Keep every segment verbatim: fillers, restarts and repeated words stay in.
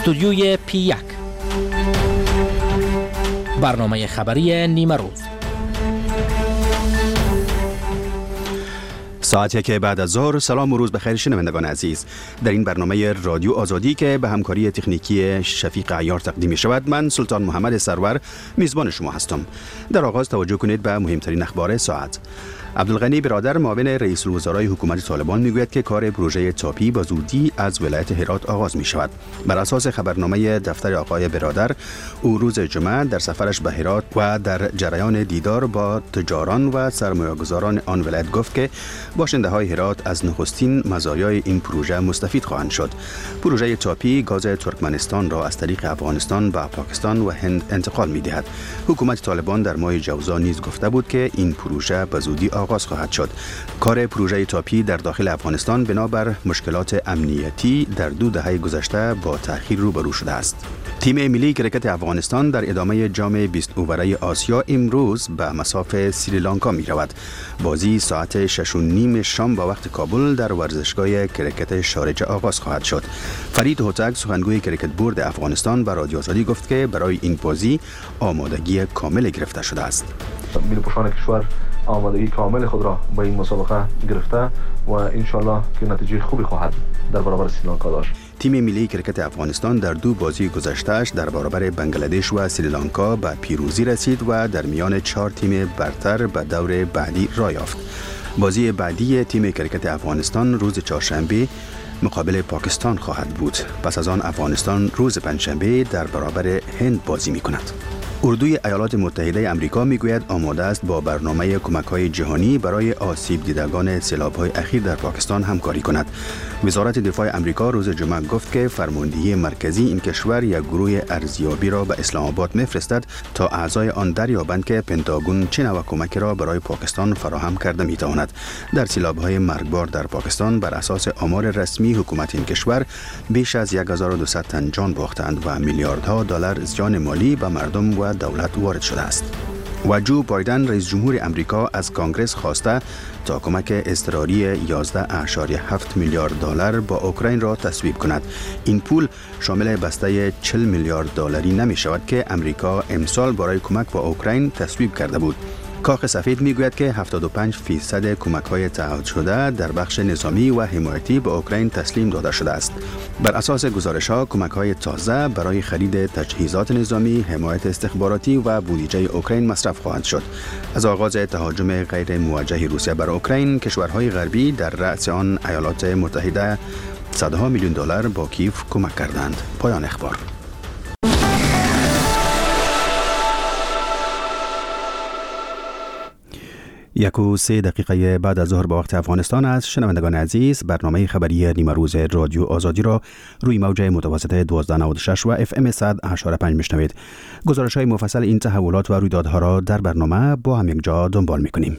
استودیوی پی یک، برنامه خبری نیمه روز. ساعتی که بعد از ظهر. سلام و روز بخیر شنوندگان عزیز. در این برنامه رادیو آزادی که به همکاری تکنیکی شفیق عیار تقدیم می شود، من سلطان محمد سرور میزبان شما هستم. در آغاز توجه کنید به مهمترین اخبار ساعت. عبدالغنی برادر معاون رئیس الوزرای حکومت طالبان میگوید که کار پروژه تاپی با زودی از ولایت هرات آغاز می شود. بر اساس خبرنامه دفتر آقای برادر، او روز جمعه در سفرش به هرات و در جریان دیدار با تجاران و سرمایه‌گذاران آن ولایت گفت که باشنده‌های هرات از نخستین مزایای این پروژه مستفید خواهند شد. پروژه تاپی گاز ترکمنستان را از طریق افغانستان به پاکستان و هند انتقال می‌دهد. حکومت طالبان در ماه جوزا نیز گفته بود که این پروژه به زودی آغاز خواهد شد. کار پروژه تاپی در داخل افغانستان بنابر مشکلات امنیتی در دو دهه گذشته با تأخیر روبرو شده است. تیم ملی کرکت افغانستان در ادامه جام بیست اووره آسیا امروز به مصاف سریلانکا می رود. بازی ساعت شش و نیم شام با وقت کابل در ورزشگاه کرکت شارجه آغاز خواهد شد. فرید هوتک سخنگوی کرکت بورد افغانستان به رادیو آزادی گفت که برای این بازی آمادگی کامل گرفته شده است. ملی پوشان کشور آمادگی کامل خود را به این مسابقه گرفته و انشالله که نتیجه خوبی خواهد در برابر سریلانکا داشت. تیم ملی کرکت افغانستان در دو بازی گذشته‌اش در برابر بنگلادش و سریلانکا به پیروزی رسید و در میان چهار تیم برتر به دور بعدی راه یافت. بازی بعدی تیم کرکت افغانستان روز چهارشنبه مقابل پاکستان خواهد بود. پس از آن افغانستان روز پنجشنبه در برابر هند بازی می‌کند. اردوی ایالات متحده آمریکا میگوید آماده است با برنامه کمک‌های جهانی برای آسیب دیدگان سیلاب‌های اخیر در پاکستان همکاری کند. وزارت دفاع آمریکا روز جمعه گفت که فرماندهی مرکزی این کشور یک گروه ارزیابی را به اسلام آباد می‌فرستد تا اعضای آن دریابند که پنتاگون چه نوع کمکی را برای پاکستان فراهم کرده می‌تواند. در سیلاب‌های مرگبار در پاکستان بر اساس آمار رسمی حکومت این کشور بیش از هزار و دویست تن جان باختند و میلیاردها دلار زیان مالی به مردم و دولت وارد شده است. و جو بایدن رئیس جمهور امریکا از کانگرس خواسته تا کمک اضطراری یازده اشاریه هفت میلیارد دلار با اوکراین را تصویب کند. این پول شامل بسته چهل میلیارد دلاری نمی شود که امریکا امسال برای کمک با اوکراین تصویب کرده بود. کاخ سفید میگوید که هفتاد و پنج درصد کمک‌های تعهد شده در بخش نظامی و حمایتی به اوکراین تسلیم داده شده است. بر اساس گزارش‌ها کمک‌های تازه برای خرید تجهیزات نظامی، حمایت استخباراتی و بودجه اوکراین مصرف خواهد شد. از آغاز تهاجم غیر موجه روسیه بر اوکراین، کشورهای غربی در رأس آن ایالات متحده صدها میلیون دلار با کیف کمک کردند. پایان اخبار. یک و سه دقیقه بعد از ظهر به وقت افغانستان است. شنوندگان عزیز، برنامه خبری نیمه روز رادیو آزادی را روی موج متوسط دوازده نود و شش و اف ام صد و هشت و پنج میشنوید. گزارش های مفصل این تحولات و رویدادها را در برنامه با هم یک جا دنبال میکنیم.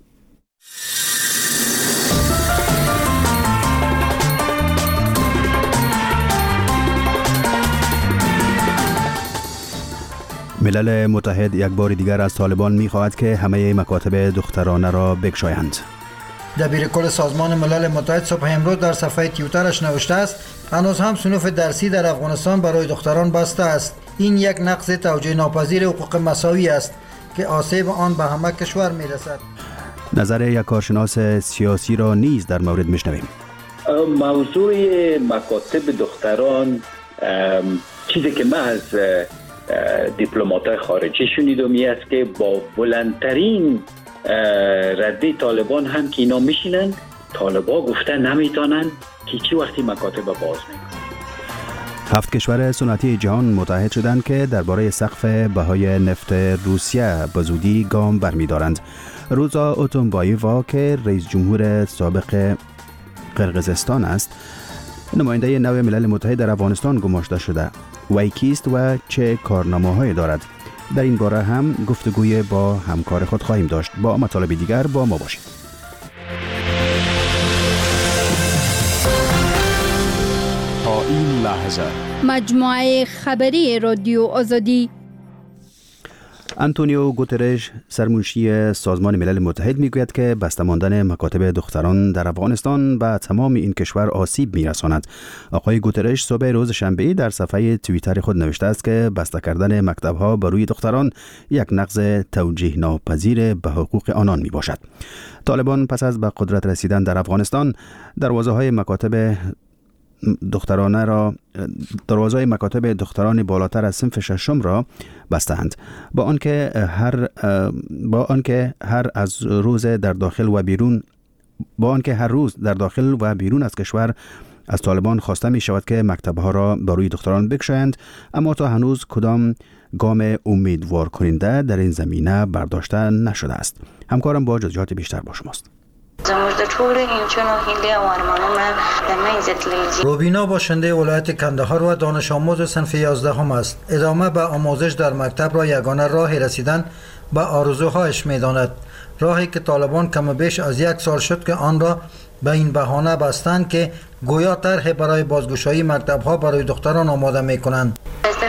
ملل متحد یک بار دیگر از طالبان می‌خواهد که همه مکاتب دخترانه را بگشایند. دبیرکل سازمان ملل متحد صبح امروز در صفحه توییترش نوشته است: هنوز هم صنوف درسی در افغانستان برای دختران بسته است. این یک نقض توجیه ناپذیر حقوق مساوی است که آسیب آن به همه کشور می‌رسد. نظر یک کارشناس سیاسی را نیز در مورد می‌شنویم. موضوع مکاتب دختران چیزی که من از دیپلمات‌های خارجی شنیدم است که با بلندترین رده طالبان هم که اینا میشینن، طالبان گفته نمیتونن که چی وقتی مکاتب باز میکنن. هفت کشور صنعتی جهان متحد شدند که درباره سقف بهای نفت روسیه به زودی گام برمی‌دارند. روزا اوتونبایووا که رئیس جمهور سابق قرقیزستان است، نماینده نو ملل متحد در افغانستان گماشته شده. وی کیست و چه کارنامه‌هایی دارد؟ در این باره هم گفتگوی با همکار خود خواهیم داشت. با مطالب دیگر با ما باشید. تا این لحظه مجموعه خبری رادیو آزادی. آنتونیو گوترش سرمنشی سازمان ملل متحد میگوید که بسته ماندن مکاتب دختران در افغانستان به تمام این کشور آسیب میرساند. آقای گوترش صبح روز شنبه در صفحه توییتر خود نوشته است که بسته کردن مکتب‌ها بر روی دختران یک نقض توجیه ناپذیر به حقوق آنان می باشد. طالبان پس از به قدرت رسیدن در افغانستان دروازه‌های مکاتب دخترانه را دروازه‌های مکاتب دختران بالاتر از صنف ششم را بستند، با آنکه هر با آنکه هر از روز در داخل و بیرون با آنکه هر روز در داخل و بیرون از کشور از طالبان خواسته می شود که مکتب‌ها را بر روی دختران بگشایند، اما تا هنوز کدام گام امیدوار کننده در این زمینه برداشته نشده است. همکارم با جزئیات بیشتر با شماست. روبینا باشنده ولایت کندهار و دانش آموز صنف یازدهم است. ادامه به آموزش در مکتب را یگانه راه رسیدن به آرزوهایش می‌داند. راهی که طالبان کم بیش از یک سال شد که آن را به این بهانه بستند که گویا طرح برای بازگشایی مکتب‌ها برای دختران آماده می‌کنند.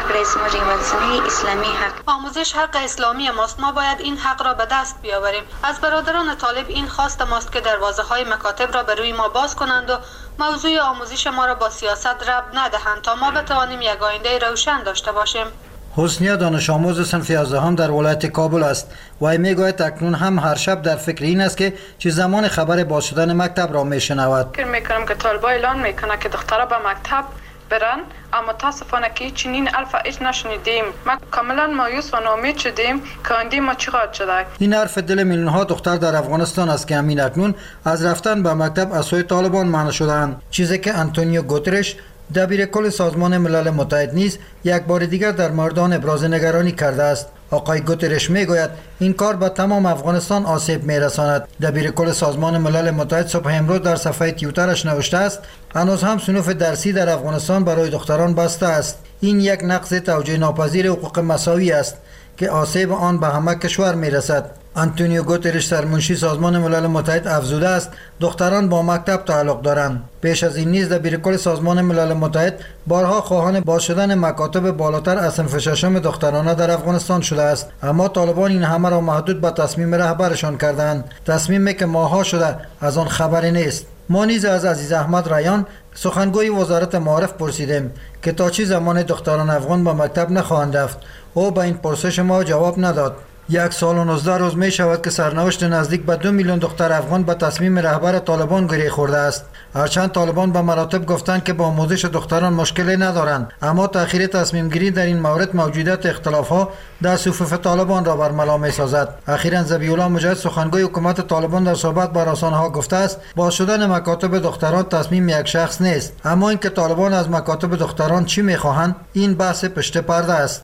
آموزش حق اسلامی ماست. ما باید این حق را به دست بیاوریم. از برادران طالب این خواست ماست که دروازه‌های مکاتب را به روی ما باز کنند و موضوع آموزش ما را با سیاست ربط ندهند تا ما بتوانیم یک آینده روشن داشته باشیم. حسنیه دانش آموز صنف یازدهم در ولایت کابل است و ای میگوید اکنون هم هر شب در فکر این است که چه زمان خبر باز شدن مکتب را میشنود. فکر میکنم که طالبا اعلان میکنه که دخترها به مکتب برن، اما متاسفانه که چنین الف ایش نشنیدیم. ما کاملا مایوس و ناامید شدیم که آینده ما چقدر شده. این حرف دل میلیون ها دختر در افغانستان است که همین اکنون از رفتن به مکتب از سوی طالبان منع شدند، چیزی که آنتونیو گوترش دبیر کل سازمان ملل متحد نیز یک بار دیگر در مردان ابراز نگرانی کرده است. آقای گوترش میگوید این کار به تمام افغانستان آسیب میرساند. دبیر کل سازمان ملل متحد صبح امروز در صفحه توییترش نوشته است هنوز هم صنوف درسی در افغانستان برای دختران بسته است. این یک نقض توجیه ناپذیر حقوق مساوی است که آسیب آن به همه کشور میرسد. آنتونیو گوترش سرمنشی سازمان ملل متحد افزوده است دختران با مکتب تعلق دارند. پیش از این نیز دبیر کل سازمان ملل متحد بارها خواهان باز شدن مکاتب بالاتر از صنف ششم دخترانه در افغانستان شده است، اما طالبان این همه را محدود به تصمیم رهبرشان کردند، تصمیمی که ماها شده از آن خبری نیست. ما نیز از عزیز احمد ریان سخنگوی وزارت معارف پرسیدیم که تا چه زمان دختران افغان به مکتب نخواهند رفت. او به این پرسش ما جواب نداد. یک سال و نوزده روز می شود که سرنوشت نزدیک به دو میلیون دختر افغان به تصمیم رهبر طالبان گره خورده است. هرچند طالبان به مراتب گفتند که با آموزش دختران مشکلی ندارند، اما تأخیر تصمیم گیری در این مورد موجودیت اختلاف ها در صفوف طالبان را برملا می سازد. اخیراً ذبیح الله مجاهد سخنگوی حکومت طالبان در صحبت با رسانه ها گفته است باز شدن مکاتب دختران تصمیم یک شخص نیست، اما اینکه طالبان از مکاتب دختران چی می خواهند این بحث پشت پرده است.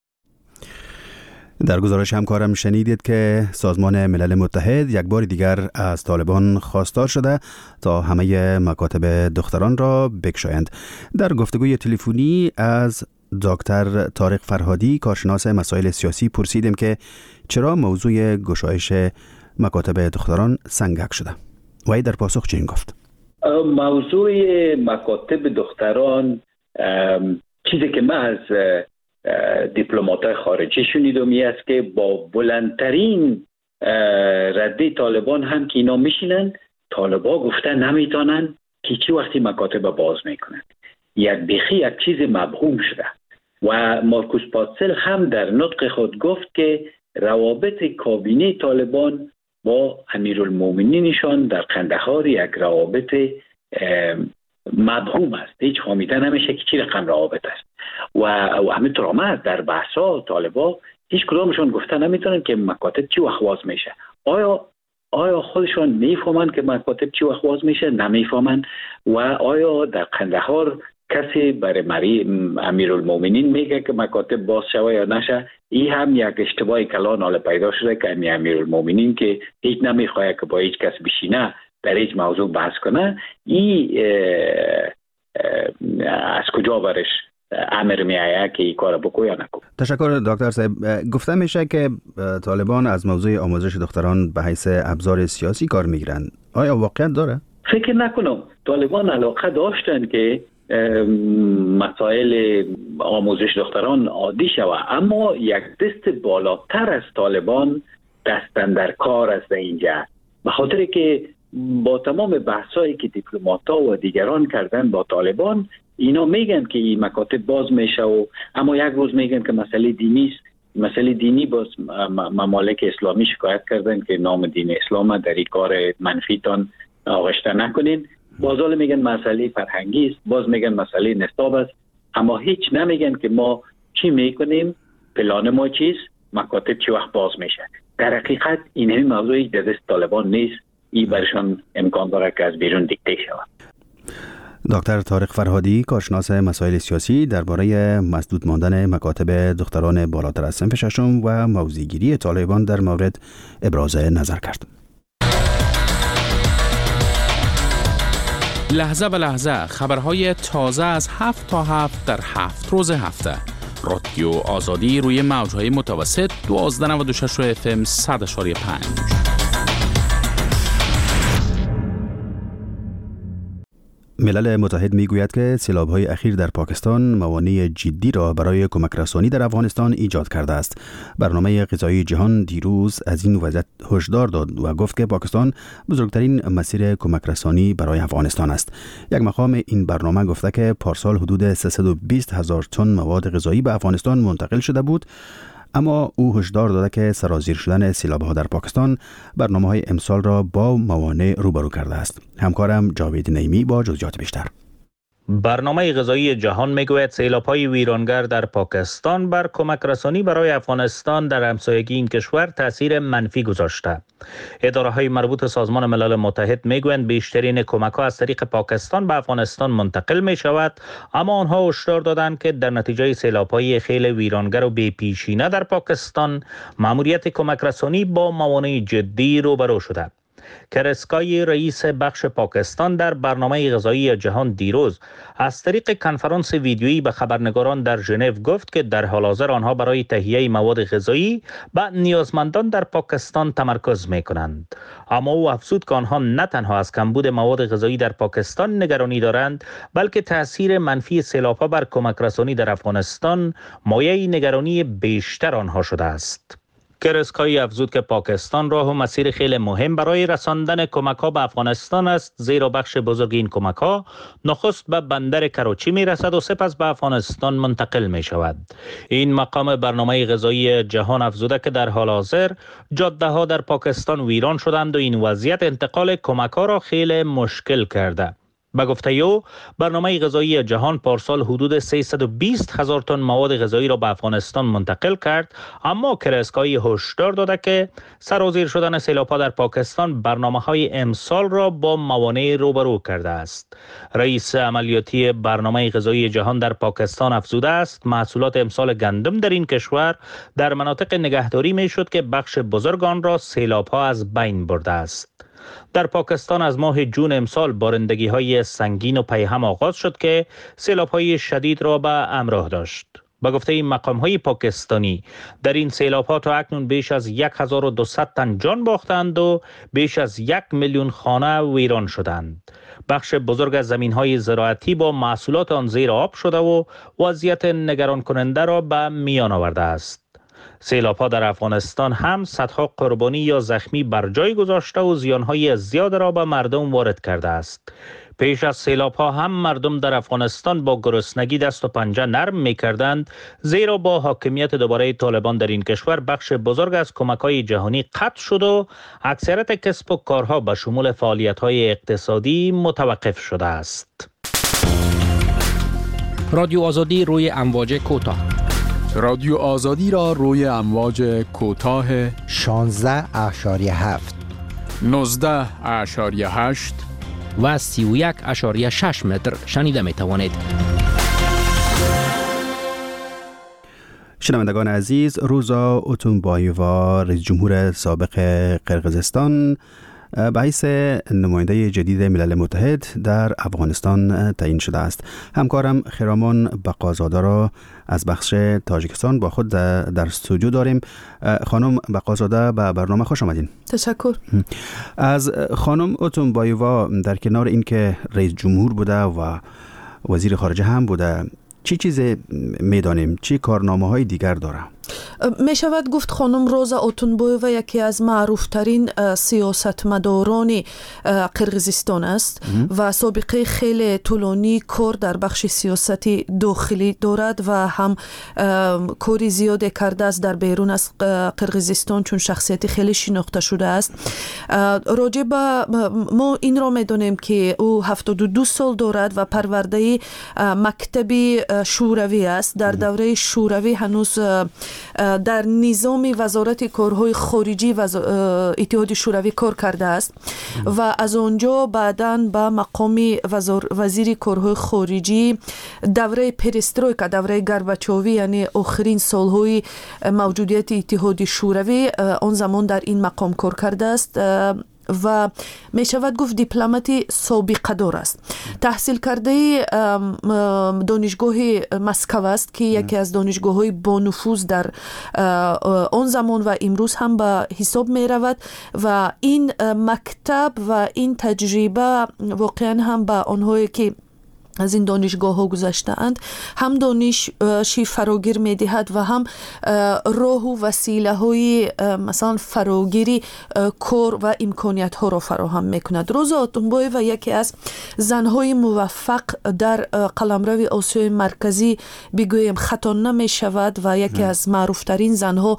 در گزارش همکارم شنیدید که سازمان ملل متحد یک بار دیگر از طالبان خواستار شده تا همه مکاتب دختران را بگشایند. در گفتگوی تلفنی از دکتر طارق فرهادی کارشناس مسائل سیاسی پرسیدیم که چرا موضوع گشایش مکاتب دختران سنگک شده. وی در پاسخ چنین گفت: موضوع مکاتب دختران چیزی که من از دیپلمات‌های خارجی شنیدم است که با بلندترین رده طالبان هم که اینا میشینن، طالبا گفته نمیتونن که چی وقتی مکاتب باز میکنن. یک بیخی یک چیز مبهوم شده و مارکوس پاتسل هم در نطق خود گفت که روابط کابینه طالبان با امیرالمومنینشان در قندهار یک روابط مبهوم است، هیچ فهمیده نمیشه که چی رقم روابط است و, و همینطور هم در بحثا طالبا هیچ کدامشون گفته نمیتونن که مکاتب چی وقت باز میشه. آیا آیا خودشون میفهمن که مکاتب چی وقت باز میشه؟ نمیفهمن. و آیا در قندهار کسی برای مری امیرالمومنین میگه که مکاتب باز شوه یا نشه؟ این هم یک اشتباه کلان حال پیدا شده که امیرالمومنین که هیچ نمیخواد که با هیچ کس بشینه در هیچ موضوع بحث کنه، این از کجا برش امر می آید که این کار بکنه یا نکنه. تشکر دکتر صاحب. گفته میشه که طالبان از موضوع آموزش دختران به حیث ابزار سیاسی کار میگیرند. آیا واقعیت داره؟ فکر نکنم. طالبان علاقه داشتن که مسائل آموزش دختران عادی شود، اما یک دست بالاتر از طالبان دستن در کار است اینجا، به خاطر که با تمام بحثایی که دیپلمات‌ها و دیگران کردن با طالبان، اینا میگن که این مکاتب باز میشه و اما یک روز میگن که مسئله دینی است. مسئله دینی باز ممالک اسلامی شکایت کردن که نام دین اسلام در این کار منفیتان آغشته نکنین. باز حالا میگن مسئله فرهنگی است، باز میگن مسئله نصاب است، اما هیچ نمیگن که ما چی میکنیم، پلان ما چیست، مکاتب چی وقت باز میشه. در حقیقت این همین موضوعی در دست طالبان نیست، این برشان امکان داره که از بیرون دیکته شود. دکتر طارق فرهادی، کارشناس مسائل سیاسی، درباره مسدود ماندن مکاتب دختران بالاتر از صنف ششم و موضع‌گیری طالبان در مورد ابراز نظر کرد. لحظه به لحظه خبرهای تازه از هفت تا هفت در هفت روز هفته. رادیو آزادی روی موجهای متوسط دوازده نود و شش اف ام صد و پنج. ملل متحد میگوید که سیلاب‌های اخیر در پاکستان موانع جدی را برای کمک رسانی در افغانستان ایجاد کرده است. برنامه غذایی جهان دیروز از این وضعیت هشدار داد و گفت که پاکستان بزرگترین مسیر کمک رسانی برای افغانستان است. یک مقام این برنامه گفته که پارسال حدود سیصد و بیست هزار تن مواد غذایی به افغانستان منتقل شده بود، اما او هشدار داده که سرازیر شدن سیلاب‌ها در پاکستان برنامه‌های امسال را با موانع روبرو کرده است. همکارم جاوید نیمی با جزئیات بیشتر. برنامه غذایی جهان میگوید سیلاب‌های ویرانگر در پاکستان بر کمک رسانی برای افغانستان در همسایگی این کشور تاثیر منفی گذاشته. اداره‌های مربوط سازمان ملل متحد میگویند بیشترین کمک‌ها از طریق پاکستان به افغانستان منتقل می‌شود، اما آنها هشدار دادند که در نتیجه سیلاب‌های خیلی ویرانگر و بی‌پیشینه در پاکستان مأموریت کمک رسانی با موانع جدی روبرو شده. کرسکای رئیس بخش پاکستان در برنامه غذایی جهان دیروز از طریق کنفرانس ویدیویی به خبرنگاران در ژنو گفت که در حال حاضر آنها برای تهیه مواد غذایی به نیازمندان در پاکستان تمرکز می‌کنند. اما او افزود که آنها نه تنها از کمبود مواد غذایی در پاکستان نگرانی دارند، بلکه تاثیر منفی سیلاب‌ها بر کمک رسانی در افغانستان مایه نگرانی بیشتر آنها شده است. کرسکایی افزود که پاکستان راه و مسیر خیلی مهم برای رساندن کمک‌ها به افغانستان است، زیرا بخش بزرگ این کمک‌ها نخست به بندر کراچی می‌رسد و سپس به افغانستان منتقل می‌شود. این مقام برنامه غذایی جهان افزوده که در حال حاضر جاده‌ها در پاکستان ویران شدند و این وضعیت انتقال کمک‌ها را خیلی مشکل کرده. به گفته او، برنامه غذایی جهان پارسال حدود سیصد و بیست هزار تن مواد غذایی را به افغانستان منتقل کرد، اما کرسکایی هشدار داده که سرازیر شدن سیلاب‌ها در پاکستان برنامه‌های امسال را با موانع روبرو کرده است. رئیس عملیاتی برنامه غذایی جهان در پاکستان افزوده است محصولات امسال گندم در این کشور در مناطق نگهداری می‌شد که بخش بزرگ آن را سیلاب‌ها از بین برده است. در پاکستان از ماه جون امسال بارندگی‌های سنگین و پیهم آغاز شد که سیلاب‌های شدید را به همراه داشت. به گفته این مقام‌های پاکستانی، در این سیلاب‌ها تا اکنون بیش از هزار و دویست تن جان باختند و بیش از یک میلیون خانه ویران شدند. بخش بزرگ از زمین‌های زراعتی با محصولات آن زیر آب شده و وضعیت نگران کننده را به میان آورده است. سیلاب‌ها در افغانستان هم صدها قربانی یا زخمی بر جای گذاشته و زیان‌های زیاد را به مردم وارد کرده است. پیش از سیلاب‌ها هم مردم در افغانستان با گرسنگی دست و پنجه نرم می‌کردند، زیرا با حاکمیت دوباره طالبان در این کشور بخش بزرگ از کمک‌های جهانی قطع شد و اکثریت کسب و کارها به شمول فعالیت‌های اقتصادی متوقف شده است. رادیو آزادی روی امواج کوتاه. رادیو آزادی را روی امواج کوتاه شانزده اشاریه هفت، نوزده اشاریه هشت و سی و یک اشاریه شش متر شنیده می توانید. شنوندگان عزیز، روزا اتونبایووا رئیس جمهور سابق قرقیزستان به حیث نماینده جدید ملل متحد در افغانستان تعیین شده است. همکارم خرامان بقازاده را از بخش تاجیکستان با خود در استودیو داریم. خانم بقازاده، به برنامه خوش آمدین. تشکر. از خانم اتونبایووا در کنار اینکه رئیس جمهور بوده و وزیر خارجه هم بوده. چی چیز میدانیم؟ چی کارنامه های دیگر داره؟ می شود گفت خانم روزا اوتونبویوا یکی از معروفترین سیاستمداران قرقیزستان است و سابقه خیلی طولانی کار در بخش سیاستی داخلی دارد و هم کاری زیادی کرده است در بیرون از قرقیزستان، چون شخصیتی خیلی شناخته شده است. راجع به ما این را می دانیم که او هفتاد و دو سال دارد و پرورده مکتب شوروی است. در دوره شوروی هنوز در نظام وزارت کارهای خارجی و اتحاد شوروی کار کرده است و از آنجا بعداً به مقام وزیر کارهای خارجی دوره پرسترویکا، دوره گورباچووی، یعنی آخرین سالهای موجودیت اتحاد شوروی، آن زمان در این مقام کار کرده است و می شود گفت دیپلماتی سابقه دار است. تحصیل کرده دانشگاه مسکو است که یکی از دانشگاه های با نفوذ در آن زمان و امروز هم به حساب می رود و این مکتب و این تجربه واقعا هم به آنهایی که از این دانشگاه ها گذشته اند هم دانشی فراگیر می دهد و هم راه و وسیله های مثلا فراگیری کار و امکانیت ها را فراهم می کند. روزا اوتونبویوا یکی از زنهای موفق در قلمرو آسیای مرکزی بگویم خطا نمی شود و یکی از معروفترین زنها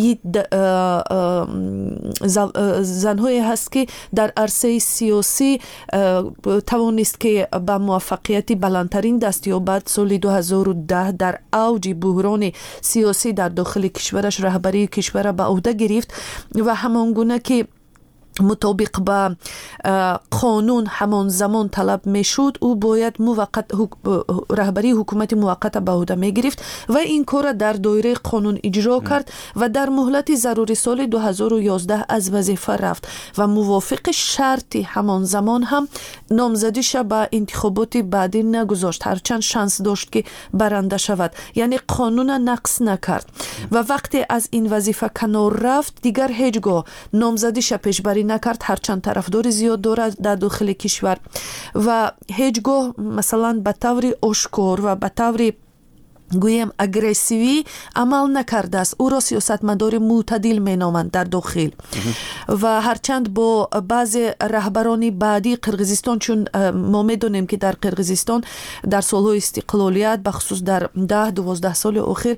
زنهایی هست که در عرصه سیاسی توانست که به موفقیت بلندترین دست یابد. سال دو هزار و ده در اوج بحران سیاسی در داخل کشورش رهبری کشور به عهده گرفت و همانگونه که مطابق با قانون همان زمان طلب می شد او باید موقت رهبری حکومت موقت به عهده می گرفت و این کار در دایره قانون اجرا کرد و در مهلت ضروری سال دو هزار و یازده از وظیفه رفت و موافق شرطی همان زمان هم نامزدیش به انتخابات بعدی نگذاشت، هرچند شانس داشت که برنده شود، یعنی قانون نقض نکرد و وقتی از این وظیفه کنار رفت دیگر هیچگاه نامزدیش پیشبری نکرد، هرچند طرفدار زیاد دارد در داخل کشور و هیچگاه مثلا به طور آشکار و به طور گویم اگریسیوی عمل نکرده است. او را سیاستمدار معتدل می نامند در داخل و هرچند با بعض رهبران بعدی قرقیزستان، چون ما می دونیم که در قرقیزستان در سالهای استقلالیت بخصوص در ده دوازده سال اخیر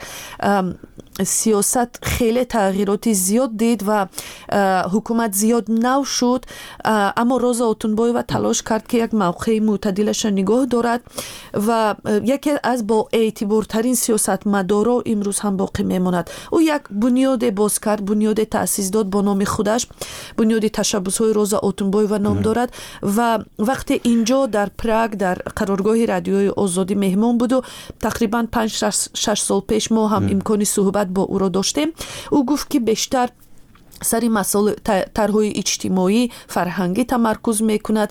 سیاست خیلی تغییرات زیاد دید و حکومت زیاد نو شد، اما روزا اوتونبویوا تلاش کرد که یک موقع معتدلش نگاه دارد و یکی از با اعتبارترین سیاستمدارا امروز هم باقی میماند. او یک بنیاد باز کرد، بنیاد تأسیس داد با نام خودش، بنیاد تشبس‌های روزا اوتونبویوا نام دارد و وقتی اینجا در پراگ در قرارگاه رادیوی آزادی مهمان بود و تقریبا پنج شش سال پیش ما هم امکانی صحبت با او را داشتیم، او گفت که بیشتر سری مسائل طرح‌های اجتماعی فرهنگی تمرکز میکند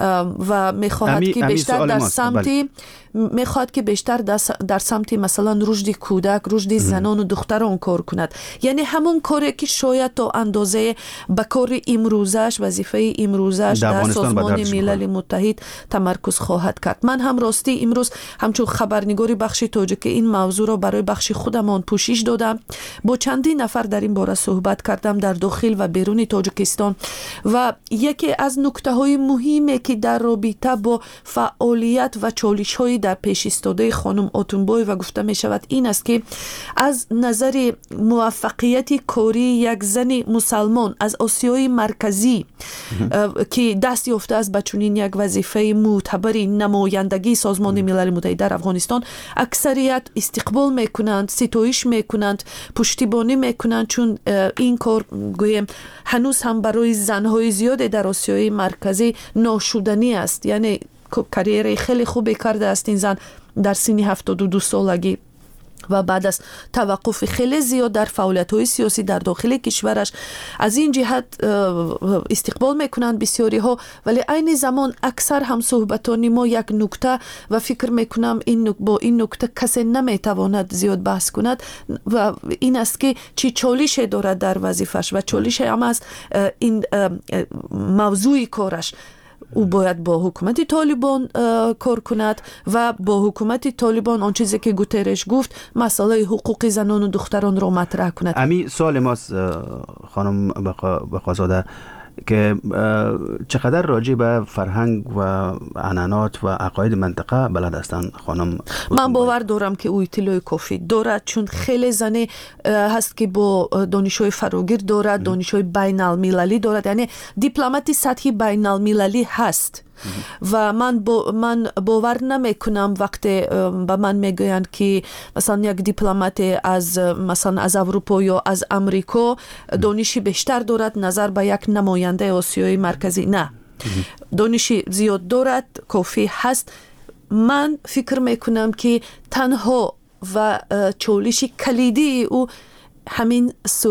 و میخواهد که بیشتر در سمت میخواد که بیشتر در سمت مثلا رشد کودک، رشد زنان و دختران کار کند، یعنی همون کاری که شاید تا اندازه به کار امروزش، وظیفه امروزش در سازمان ملل متحد تمرکز خواهد کرد. من هم راستی امروز همچون خبرنگاری بخش تاجیک این موضوع را برای بخش خودمان پوشش دادم، با چندین نفر در این باره صحبت کردم در داخل و بیرون تاجیکستان و یکی از نکته‌های مهمی که در رابطه با فعالیت و چالش‌های در پیش ایستاده خانم اوتونبویوا گفته می شود این است که از نظر موفقیت کاری یک زن مسلمان از آسیای مرکزی که دست یافته است به چنین یک وظیفه معتبری نمایندگی سازمان ملل متحد در افغانستان، اکثریت استقبال میکنند، ستایش میکنند، پشتیبانی میکنند، چون این کار گویم هنوز هم برای زنهای زیاد در آسیای مرکزی ناشدنی است، یعنی کریر خیلی خوبی کرده است این زن در سن هفتاد و دو سالگی و بعد از توقف خیلی زیاد در فعالیت‌های سیاسی در داخل کشورش از این جهت استقبال میکنند بسیاری ها، ولی عین زمان اکثر هم صحبتان ما یک نکته و فکر میکنم این با این نکته کسی نمیتواند زیاد بحث کند و این است که چی چالش دارد در وظیفش و چالش هم از این موضوع کارش. او باید با حکومت طالبان کار کند و با حکومت طالبان آن چیزی که گوترش گفت مسئله حقوق زنان و دختران را مطرح کند. امی سوال ماست خانم بقازاده که چقدر راجع به فرهنگ و عنعنات و عقاید منطقه بلد هستند خانم؟ من باور دارم که او اطلاع کافی دارد، چون خیلی زنی هست که با دانشجوی فراگیر دارد، دانشجوی بین المللی دارد، یعنی دیپلماتی سطحی بین المللی هست. و من با من باور نمی کنم وقتی به من میگویند که مثلا یک دیپلمات از مثلا از اروپا یا از امریکا دانشی بیشتر دارد نظر به یک نماینده آسیای مرکزی. نه، دانشی زیاد دارد، کافی هست. من فکر میکنم که تنها و چالش کلیدی او همین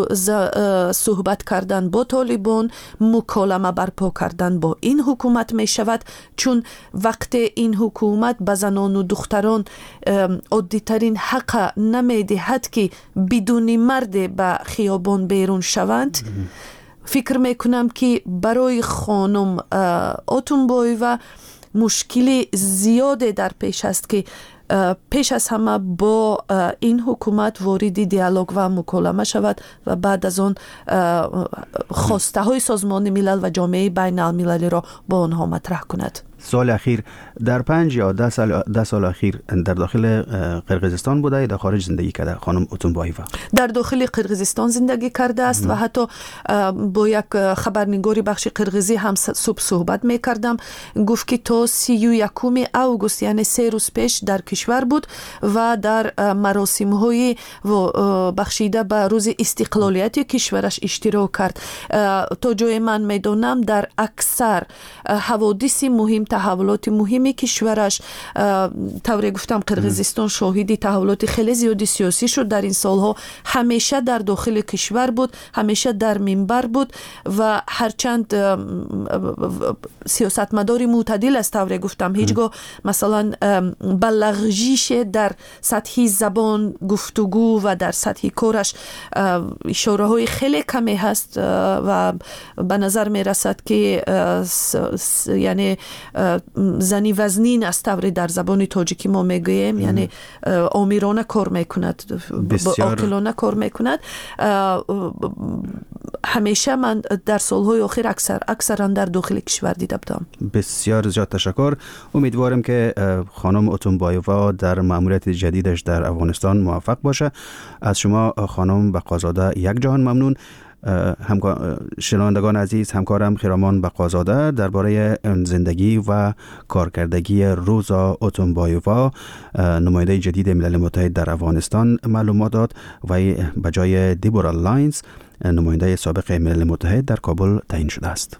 صحبت کردن با طالبان، مکالمه برپا کردن با این حکومت می شود، چون وقتی این حکومت به زنان و دختران عادی ترین حق نمی دهد که بدون مرد به خیابان بیرون شوند، فکر می کنم که برای خانم آتونبای و مشکل زیاده در پیش است که پیش از همه با این حکومت وارد دیالوگ و مکالمه شود و بعد از آن خواسته های سازمان ملل و جامعه بین المللی را با آنها مطرح کند. سال اخیر در پنج یا ده سال ده سال اخیر در داخل قرقیزستان بوده یا در خارج زندگی کرده خانم اتونبایووا؟ در داخل قرقیزستان زندگی کرده است و حتی با یک خبرنگاری بخش قرقیزی هم صبح صحبت میکردم. گفت که تا سی و یکم اوگوست یعنی سه روز پیش در کشور بود و در مراسم های بخشیده به روز استقلالیت کشورش اشتراک کرد. تا جای من میدونم در اکثر حوادث مهم، تحولات مهمی کشورش، طوری گفتم قرقیزستان شاهد تحولات خیلی زیادی سیاسی شد در این سالها، همیشه در داخل کشور بود، همیشه در منبر بود و هرچند سیاستمداری معتدل است طوری گفتم، هیچگاه مثلا بلغزش در سطح زبان گفتگو و در سطح کارش اشاره های خیلی کمی هست و به نظر می رسد که یعنی زنی وزنین است طوری در زبان تاجیکی ما میگوییم، یعنی آمیرانه کار میکند، عاقلانه کار میکند. همیشه من در سالهای آخر اکثر اکثرا در داخل کشور دیده بودم. بسیار زیاد تشکر. امیدوارم که خانم اتونبایووا در مأموریت جدیدش در افغانستان موفق باشه. از شما خانم بقازاده یک جهان ممنون. همکار شنوندگان عزیز، همکارم خیرامان بقازاده درباره زندگی و کارکردگی روزا اتونبایووا نماینده جدید ملل متحد در افغانستان معلومات داد و به جای دیبورا لاینز نماینده سابق ملل متحد در کابل تعیین شده است.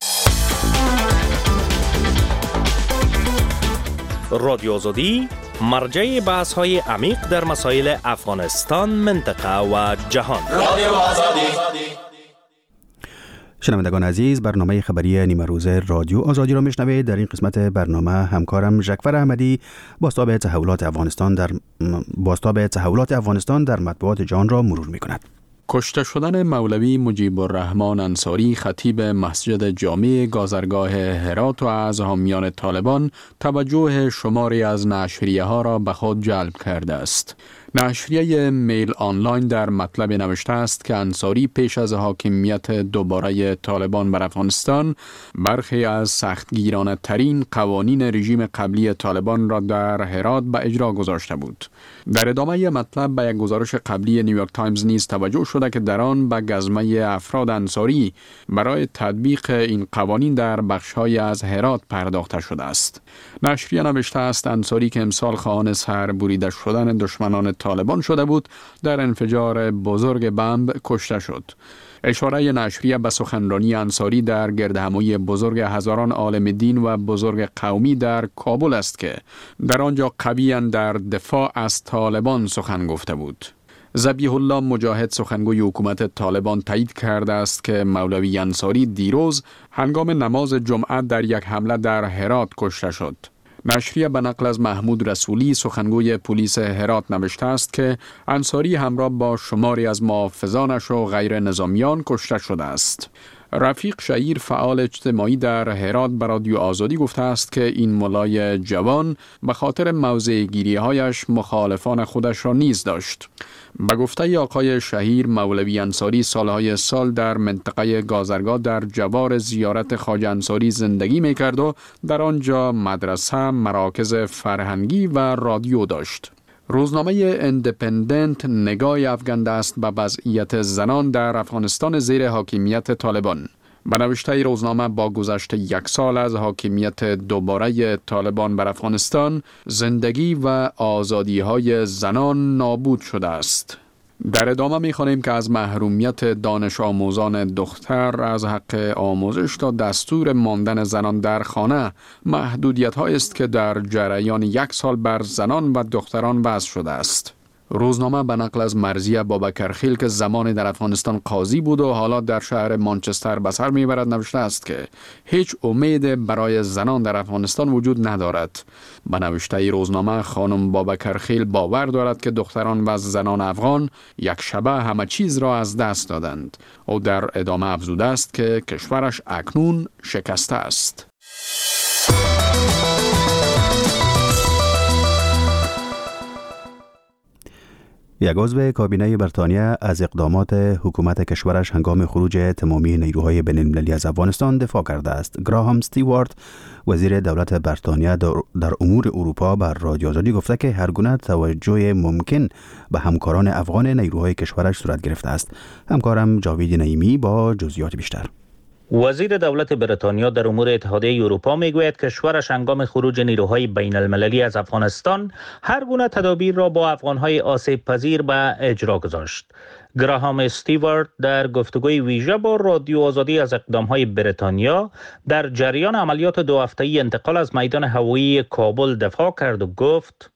رادیو آزادی مرجع بحث های عمیق در مسائل افغانستان، منطقه و جهان. رادیو آزادی. شنوندگان عزیز، برنامه خبری نیمه روزه رادیو آزادی را میشنوید. در این قسمت برنامه همکارم ژکفر احمدی بازتاب تحولات افغانستان در بازتاب تحولات افغانستان در مطبوعات جهان را مرور می‌کند. کشته شدن مولوی مجیب الرحمن انصاری خطیب مسجد جامع گازرگاه هرات و از حامیان طالبان توجه شماری از نشریه ها را به خود جلب کرده است. نشریه میل آنلاین در مطلب نوشته است که انصاری پیش از حاکمیت دوباره طالبان بر افغانستان برخی از سختگیرانه ترین قوانین رژیم قبلی طالبان را در هرات به اجرا گذاشته بود. در ادامه مطلب به یک گزارش قبلی نیویورک تایمز نیز توجه شده که در آن به گزمه افراد انصاری برای تطبیق این قوانین در بخش‌های از هرات پرداخته شده است. نشریه نوشته است انصاری که امسال خواهان سر بریده شدن دشمنان طالبان شده بود، در انفجار بزرگ بمب کشته شد. اشاره نشریه به سخنرانی انصاری در گردهمایی بزرگ هزاران عالم دین و بزرگ قومی در کابل است که در آنجا قویاً در دفاع از طالبان سخن گفته بود. ذبیح الله مجاهد سخنگوی حکومت طالبان تایید کرده است که مولوی انصاری دیروز هنگام نماز جمعه در یک حمله در هرات کشته شد. نشریه به نقل از محمود رسولی سخنگوی پلیس هرات نوشته است که انصاری همراه با شماری از محافظانش و غیر نظامیان کشته شده است. رفیق شهیر فعال اجتماعی در هرات به رادیو آزادی گفته است که این ملای جوان به خاطر موضع گیری هایش مخالفان خودش را نیز داشت. به گفته آقای شهیر، مولوی انصاری سالهای سال در منطقه گازرگاه در جوار زیارت خواجه انصاری زندگی میکرد و در آنجا مدرسه، مراکز فرهنگی و رادیو داشت. روزنامه اندپندنت نگاه افکنده است به وضعیت زنان در افغانستان زیر حاکمیت طالبان. به نوشته روزنامه با گذشت یک سال از حاکمیت دوباره طالبان بر افغانستان، زندگی و آزادی های زنان نابود شده است. در ادامه می‌خوانیم که از محرومیت دانش آموزان دختر از حق آموزش تا دستور ماندن زنان در خانه محدودیت هایی است که در جریان یک سال بر زنان و دختران وضع شده است. روزنامه به نقل از مرضیه بابکرخیل که زمانی در افغانستان قاضی بود و حالا در شهر مانچستر به سر میبرد نوشته است که هیچ امید برای زنان در افغانستان وجود ندارد. به نوشته روزنامه خانم بابکرخیل باور دارد که دختران و زنان افغان یک شبه همه چیز را از دست دادند. او در ادامه افزوده است که کشورش اکنون شکسته است. یک عضو کابینه بریتانیا از اقدامات حکومت کشورش هنگام خروج تمامی نیروهای بین‌المللی از افغانستان دفاع کرده است. گراهام استیوارت، وزیر دولت بریتانیا در امور اروپا، بر رادیو آزادی گفته که هر گونه توجه ممکن به همکاران افغان نیروهای کشورش صورت گرفته است. همکارم جاوید نعیمی با جزئیات بیشتر. وزیر دولت بریتانیا در امور اتحادیه اروپا میگوید کشورش هنگام خروج نیروهای بین المللی از افغانستان هر گونه تدابیر را با افغانهای آسیب پذیر به اجرا گذاشت. گراهام استیوارت در گفتگوی ویژه با رادیو آزادی از اقدامهای بریتانیا در جریان عملیات دو هفته‌ای انتقال از میدان هوایی کابل دفاع کرد و گفت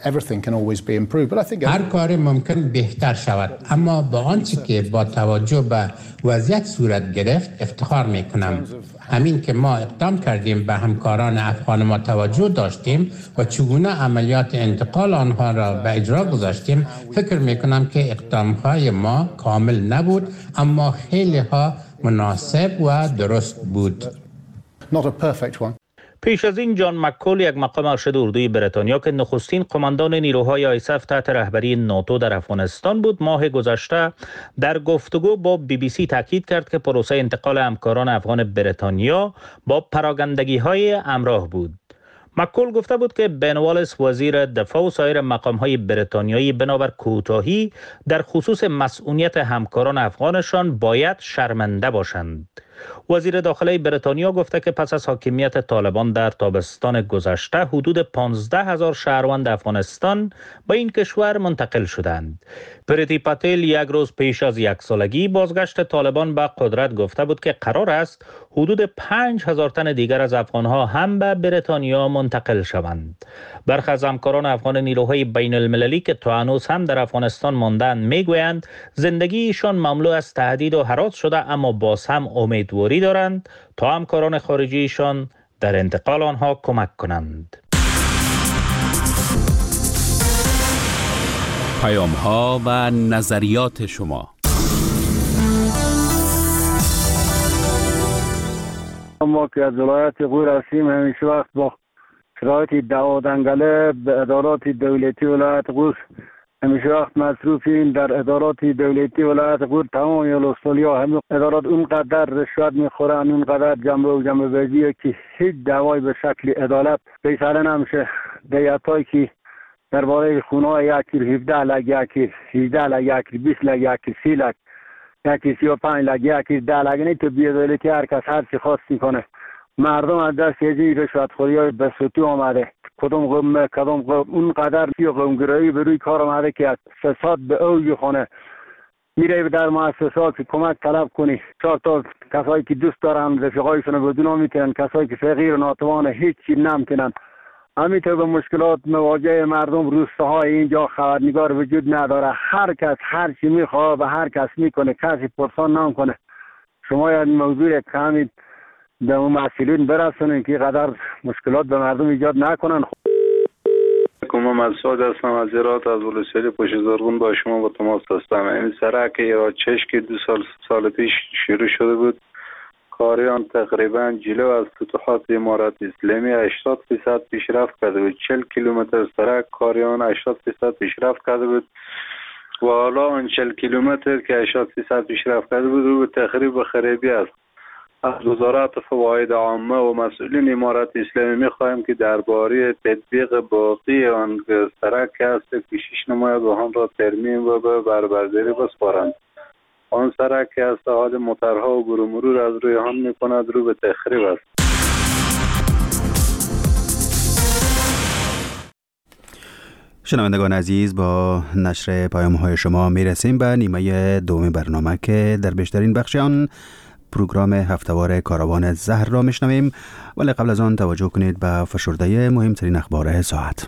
هر کار ممکن بهتر شود، اما با آنچه که با توجه به وضعیت صورت گرفت افتخار می کنم. همین که ما اقدام کردیم به همکاران افغان ما توجه داشتیم و چگونه عملیات انتقال آنها را به اجرا گذاشتیم، فکر می کنم که اقدامهای ما کامل نبود اما خیلی ها مناسب و درست بود. Not a perfect one. پیش از این جان مکول، یک مقام ارشد اردوی بریتانیا که نخستین قماندان نیروهای آیسف تحت رهبری ناتو در افغانستان بود، ماه گذشته در گفتگو با بی بی سی تاکید کرد که پروسه انتقال همکاران افغان بریتانیا با پراگندگی‌های همراه بود. مکول گفته بود که بن والیس، وزیر دفاع، و سایر مقام‌های بریتانیایی بنابر کوتاهی در خصوص مسئولیت همکاران افغانشان باید شرمنده باشند. وزیر داخلی بریتانیا گفته که پس از حاکمیت طالبان در تابستان گذشته حدود پانزده هزار شهروند افغانستان به این کشور منتقل شدند. پریتی پاتیل یک روز پیش از یک سالگی بازگشت طالبان به قدرت گفته بود که قرار است حدود پنج هزار تن دیگر از افغانها هم به بریتانیا منتقل شوند. برخی از همکاران افغان نیروهای بین المللی که تا هنوز هم در افغانستان ماندند میگویند زندگیشان مملو از تهدید و هراس شده، اما باز هم امیدواری دارند تا همکاران خارجیشان در انتقال آنها کمک کنند. پیام ها و نظریات شما. ما که از ولایت غور هستیم، همیشه وقت با شرایط دعوا دنگله به ادارات دولتی ولایت غور همیشه وقت مصروفیم. در ادارات دولتی ولایت غور تمام یالوستالیا همه ادارات اونقدر رشوت میخورن، اونقدر جنبه و جنبه بازیه که هیچ دعوای به شکل عدالت بی‌سره نمیشه. دیتایی که درباره خونه‌های یکی هفده لک، یکی هجده لک، یکی بیست لک، یکی سی لک، یکی سی و پنج لک، یکی ده لک، نه تو بی‌عدالتی هر کس هر چی خواست میکنه. مردم از دست یه رشوتخوری‌های بسوتی آمده. کدوم قوم کدوم قوم اونقدر که قومگرایی به روی کار آمده که از فساد به اوج خونه. میره در مؤسسات که کمک طلب کنی، چهار تا کسایی که دوست دارن رفیقایشون رو بدون میتونن، کسایی که فقیر و ناتوان هیچ چی نمیتونن. همینطور به مشکلات مواجه مردم روستاهای اینجا خبرنگار وجود نداره. هر کس هر چی میخواد و هر کس میکنه، کسی پرسان نمیکنه. شما یاد موضوع کمی به اون مسئولین برسونین که قدر مشکلات به مردم ایجاد نکنن. من مسعود هستم از هرات، از ولسوالی پشت زرغون با شما با تماس هستم. این سرک یا چشم که دو سال سال پیش شروع شده بود کاریان تقریبا جلو از فتوحات امارت اسلامی هشتاد درصد پیشرفت کرده بود. چهل کیلومتر سرک کاریان هشتاد درصد پیشرفت کرده بود و حالا آن چهل کیلومتر که هشتاد درصد پیشرفت کرده بود رو به تخریب و خرابی است. از وزارت فواید عامه و مسئولین امارت اسلامی می‌خواهیم که درباره تطبیق باقی آن سرک است که کوشش نماید و آن را ترمیم و به بربرداری بسپارند. آن سرک که از حال موترها و برو مرور از روی آن می‌کند رو به تخریب است. شنوندگان عزیز، با نشر پیام‌های شما میرسیم به نیمه دوم برنامه که در بیشترین بخش آن پروگرام هفتهوار کاروان زهر را میشنویم، ولی قبل از آن توجه کنید به فشرده مهمترین اخبار ساعت.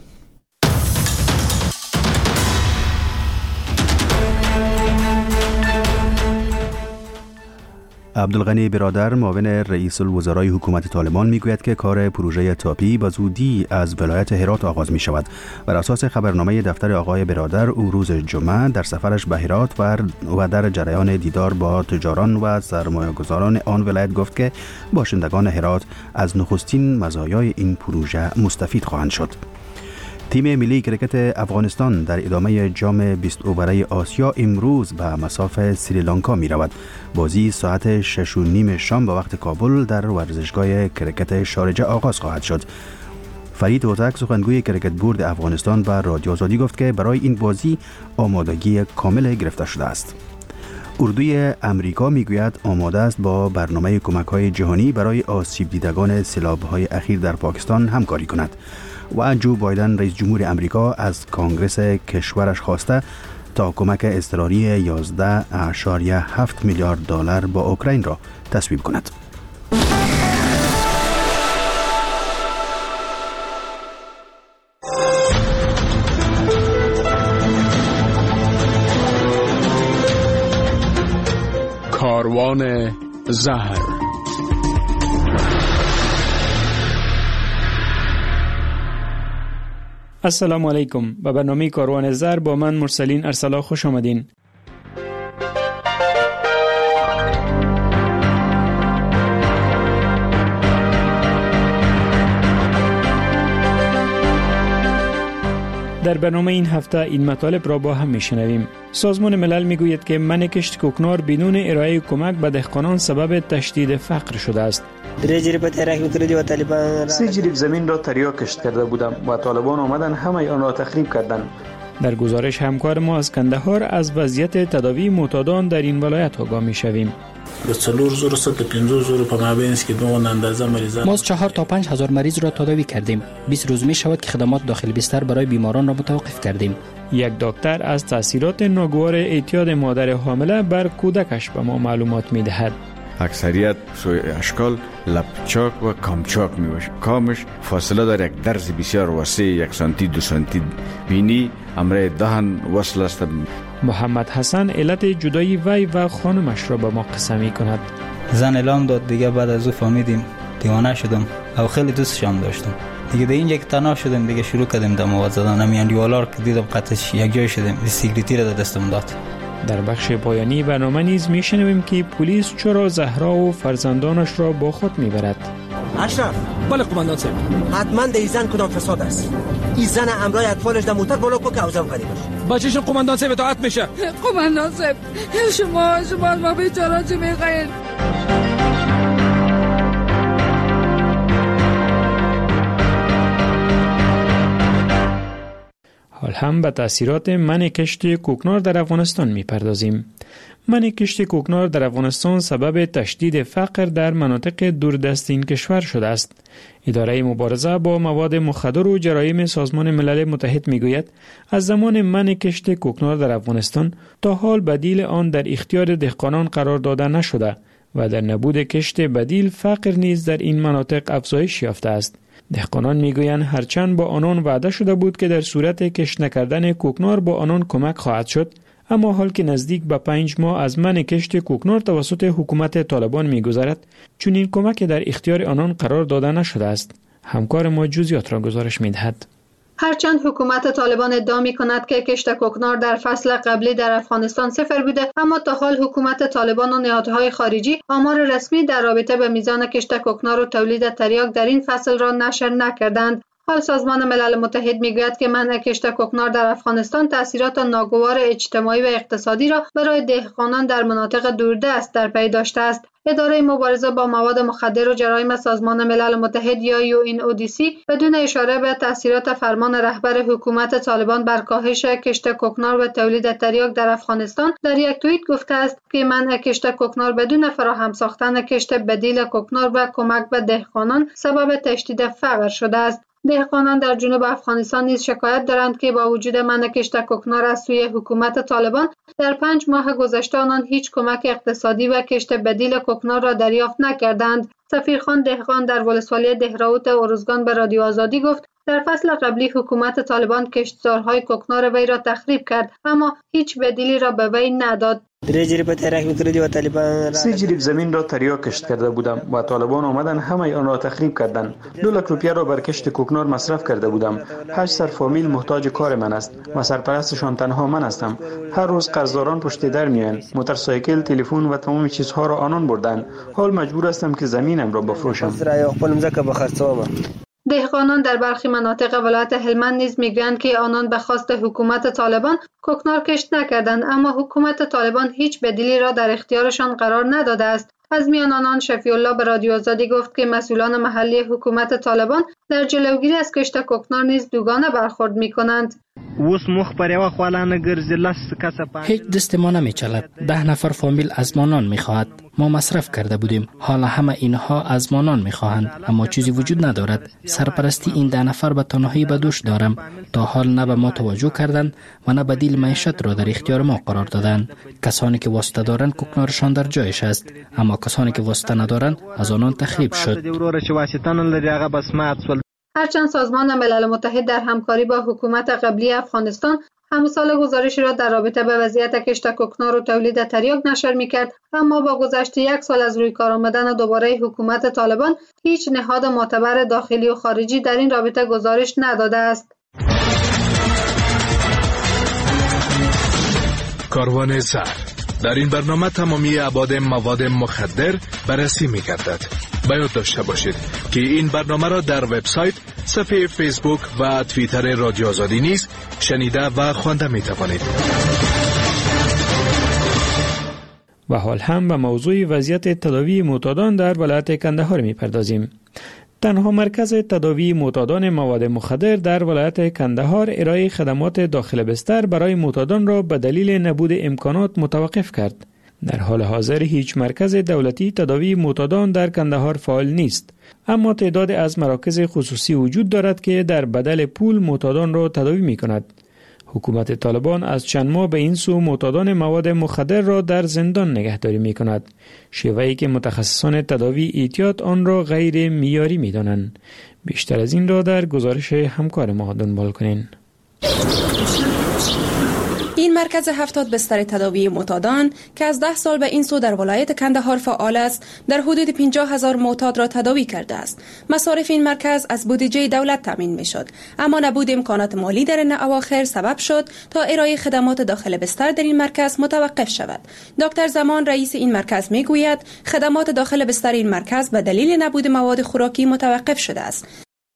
عبدالغنی برادر معاون رئیس الوزرای حکومت طالبان میگوید که کار پروژه تاپی به زودی از ولایت هرات آغاز می شود. بر اساس خبرنامه دفتر آقای برادر، او روز جمعه در سفرش به هرات و در جریان دیدار با تجاران و سرمایه‌گذاران آن ولایت گفت که باشندگان هرات از نخستین مزایای این پروژه مستفید خواهند شد. تیم ملی کرکت افغانستان در ادامه جام بیست اووره آسیا امروز به مصاف سریلانکا می رود. بازی ساعت شش و نیم شام به وقت کابل در ورزشگاه کرکت شارجه آغاز خواهد شد. فرید هوتک سخنگوی کرکت بورد افغانستان به رادیو آزادی گفت که برای این بازی آمادگی کامل گرفته شده است. اردوی امریکا میگوید آماده است با برنامه کمک‌های جهانی برای آسیب دیدگان سیلاب‌های اخیر در پاکستان همکاری کند. و جو بایدن رئیس جمهور امریکا از کانگرس کشورش خواسته تا کمک اضطراری یازده اشاریه هفت میلیارد دلار با اوکراین را تصویب کند. کاروان زهر. السلام علیکم. به برنامه کاروان زهر با من مرسلین ارسلا خوش آمدین. در برنامه این هفته این مطالب را با هم میشنویم. سازمان ملل میگوید که منع کشت کوکنار بدون ارائه کمک به دهقانان سبب تشدید فقر شده است. سه جریب زمین را تریا کشت کرده بودم و طالبان آمدن همه آن را تخریب کردند. در گزارش همکار ما از کندهار از وضعیت تداوی معتادان در این ولایت آگاه میشویم. ما از چهار تا پنج هزار مریض را تداوی کردیم. بیست روز می شود که خدمات داخل بستر برای بیماران را متوقف کردیم. یک دکتر از تاثیرات ناگوار اعتیاد مادر حامله بر کودکش به ما معلومات می دهد. اکثریت سوی اشکال لپچاک و کامچاک می باشه. کامش فاصله در یک درز بسیار وسیع، یک سانتی دو سانتی بینی امره دهن وصل است. محمد حسن علت جدایی وی و خانمش را به ما قصه می کند. زن اعلام داد، دیگه بعد از او فهمیدیم، دیوانه شدم و خیلی دوستشم داشتم. دیگه در اینجا که تنها شدم دیگه شروع کردیم دماغ زدن. همین دیوالار که دیدم قطعش یک جای شدم، سیگریتی را در دستم داد. در بخش پایانی برنامه نیز میشنویم که پلیس چرا زهرا و فرزندانش را با خود میبرد. اشرف. بله قماندان صاحب. حتما در این زن کدام فساد است. این زن امرای اطفالش در موتر بالا کو که اوزم قریبش. بچه‌ش قماندان صاحب اطاعت میشه. قماندان صاحب شما شما ما بیچاره چه میخواین؟ حال هم به تأثیرات منع کشت کوکنار در افغانستان میپردازیم. منع کشت کوکنار در افغانستان سبب تشدید فقر در مناطق دوردست این کشور شده است. اداره مبارزه با مواد مخدر و جرایم سازمان ملل متحد میگوید از زمان منع کشت کوکنار در افغانستان تا حال بدیل آن در اختیار دهقانان قرار داده نشده و در نبود کشت بدیل فقر نیز در این مناطق افزایش یافته است. دهقانان میگویند هرچند با آنان وعده شده بود که در صورت کشت نکردن کوکنار با آنان کمک خواهد شد، اما حال که نزدیک به پنج ماه از منع کشت کوکنار توسط حکومت طالبان میگذرد، چون این کمک در اختیار آنان قرار داده نشده است. همکار ما جزئیات را گزارش میدهد. هرچند حکومت طالبان ادعا می‌کند که کشت کوکنار در فصل قبلی در افغانستان صفر بوده، اما تا حال حکومت طالبان و نهادهای خارجی آمار رسمی در رابطه به میزان کشت کوکنار و تولید تریاک در این فصل را نشر نکردند. حال سازمان ملل متحد میگوید که منع کشت کوکنار در افغانستان تأثیرات ناگوار اجتماعی و اقتصادی را برای دهقانان در مناطق دوردست در پی داشته است. اداره مبارزه با مواد مخدر و جرایم سازمان ملل متحد یا یو این او دی سی بدون اشاره به تأثیرات فرمان رهبر حکومت طالبان بر کاهش کشت کوکنار و تولید تریاک در افغانستان در یک توییت گفته است که منع کشت کوکنار بدون فراهم ساختن کشت بدیل کوکنار و کمک به دهقانان سبب تشدید فقر شده است. دهقانان در جنوب افغانستان نیز شکایت دارند که با وجود منع کشت کوکنار از سوی حکومت طالبان در پنج ماه گذشته آنان هیچ کمک اقتصادی و کشت بدیل کوکنار را دریافت نکردند. سفیرخان دهقان در ولسوالی دهراوت ارزگان به رادیو آزادی گفت در فصل قبلی حکومت طالبان کشتزارهای کوکنار وی را تخریب کرد، اما هیچ بدیلی را به وی نداد. سه جریب زمین را تریاک کشت کرده بودم و طالبان آمدن همه آن را تخریب کردند. دو لک روپیه را بر کشت کوکنار مصرف کرده بودم. هشت سر فامیل محتاج کار من است و سرپرستشان تنها من هستم. هر روز قرضداران پشت در میآیند. موتورسایکل، تلفن و تمام چیزها را آنان بردند. حال مجبور هستم که زمینم را بفروشم. دهقانان در برخی مناطق ولایت هلمند نیز میگویند که آنان به خواست حکومت طالبان کوکنار کشت نکردند، اما حکومت طالبان هیچ بدیلی را در اختیارشان قرار نداده است. از میان آنان شفیع الله به رادیو آزادی گفت که مسئولان محلی حکومت طالبان در جلوگیری از کشت کوکنار نیز دوگانه برخورد میکنند. هیچ دست ما نمیچلد. ده نفر فامیل از ما نان میخواهد. ما مصرف کرده بودیم، حالا همه اینها از ما نان میخواهند، اما چیزی وجود ندارد. سرپرستی این ده نفر به تنهایی به دوش دارم. تا حال نه به ما توجه کردند و نه بدیل معیشت را در اختیار ما قرار دادند. کسانی که واسطه دارند کوکنارشان در جایش است، اما کسانی که واسطه ندارند از آنان تخریب شد. هرچند سازمان ملل متحد در همکاری با حکومت قبلی افغانستان همون سال گزارشی را در رابطه به وضعیت کشت کوکنار و تولید تریاک نشر می‌کرد، اما با گذشت یک سال از روی کار آمدن دوباره حکومت طالبان هیچ نهاد معتبر داخلی و خارجی در این رابطه گزارش نداده است. کاروان سر در این برنامه تمامی ابعاد مواد مخدر بررسی می‌گردد. باید داشته باشید که این برنامه را در وبسایت، صفحه فیسبوک و توییتر رادیو آزادی نیز شنیده و خوانده می توانید. و حال هم به موضوع وضعیت تداوی معتادان در ولایت کندهار می پردازیم. تنها مرکز تداوی معتادان مواد مخدر در ولایت کندهار ارائه خدمات داخل بستر برای معتادان را به دلیل نبود امکانات متوقف کرد. در حال حاضر هیچ مرکز دولتی تداوی معتادان در کندهار فعال نیست، اما تعداد از مراکز خصوصی وجود دارد که در بدل پول معتادان را تداوی می کند. حکومت طالبان از چند ماه به این سو معتادان مواد مخدر را در زندان نگهداری می کند، شیوهی که متخصصان تداوی اعتیاد آن را غیر معیاری می دانند. بیشتر از این را در گزارش همکار ما دنبال کنین. این مرکز هفتاد بستر تداوی معتادان که از ده سال به این سو در ولایت کندهار فعال است، در حدود پنجاه هزار معتاد را تداوی کرده است. مصارف این مرکز از بودجه دولت تامین می شد، اما نبود امکانات مالی در این اواخر سبب شد تا ارائه خدمات داخل بستر در این مرکز متوقف شود. دکتر زمان رئیس این مرکز می گوید خدمات داخل بستر این مرکز به دلیل نبود مواد خوراکی متوقف شده است.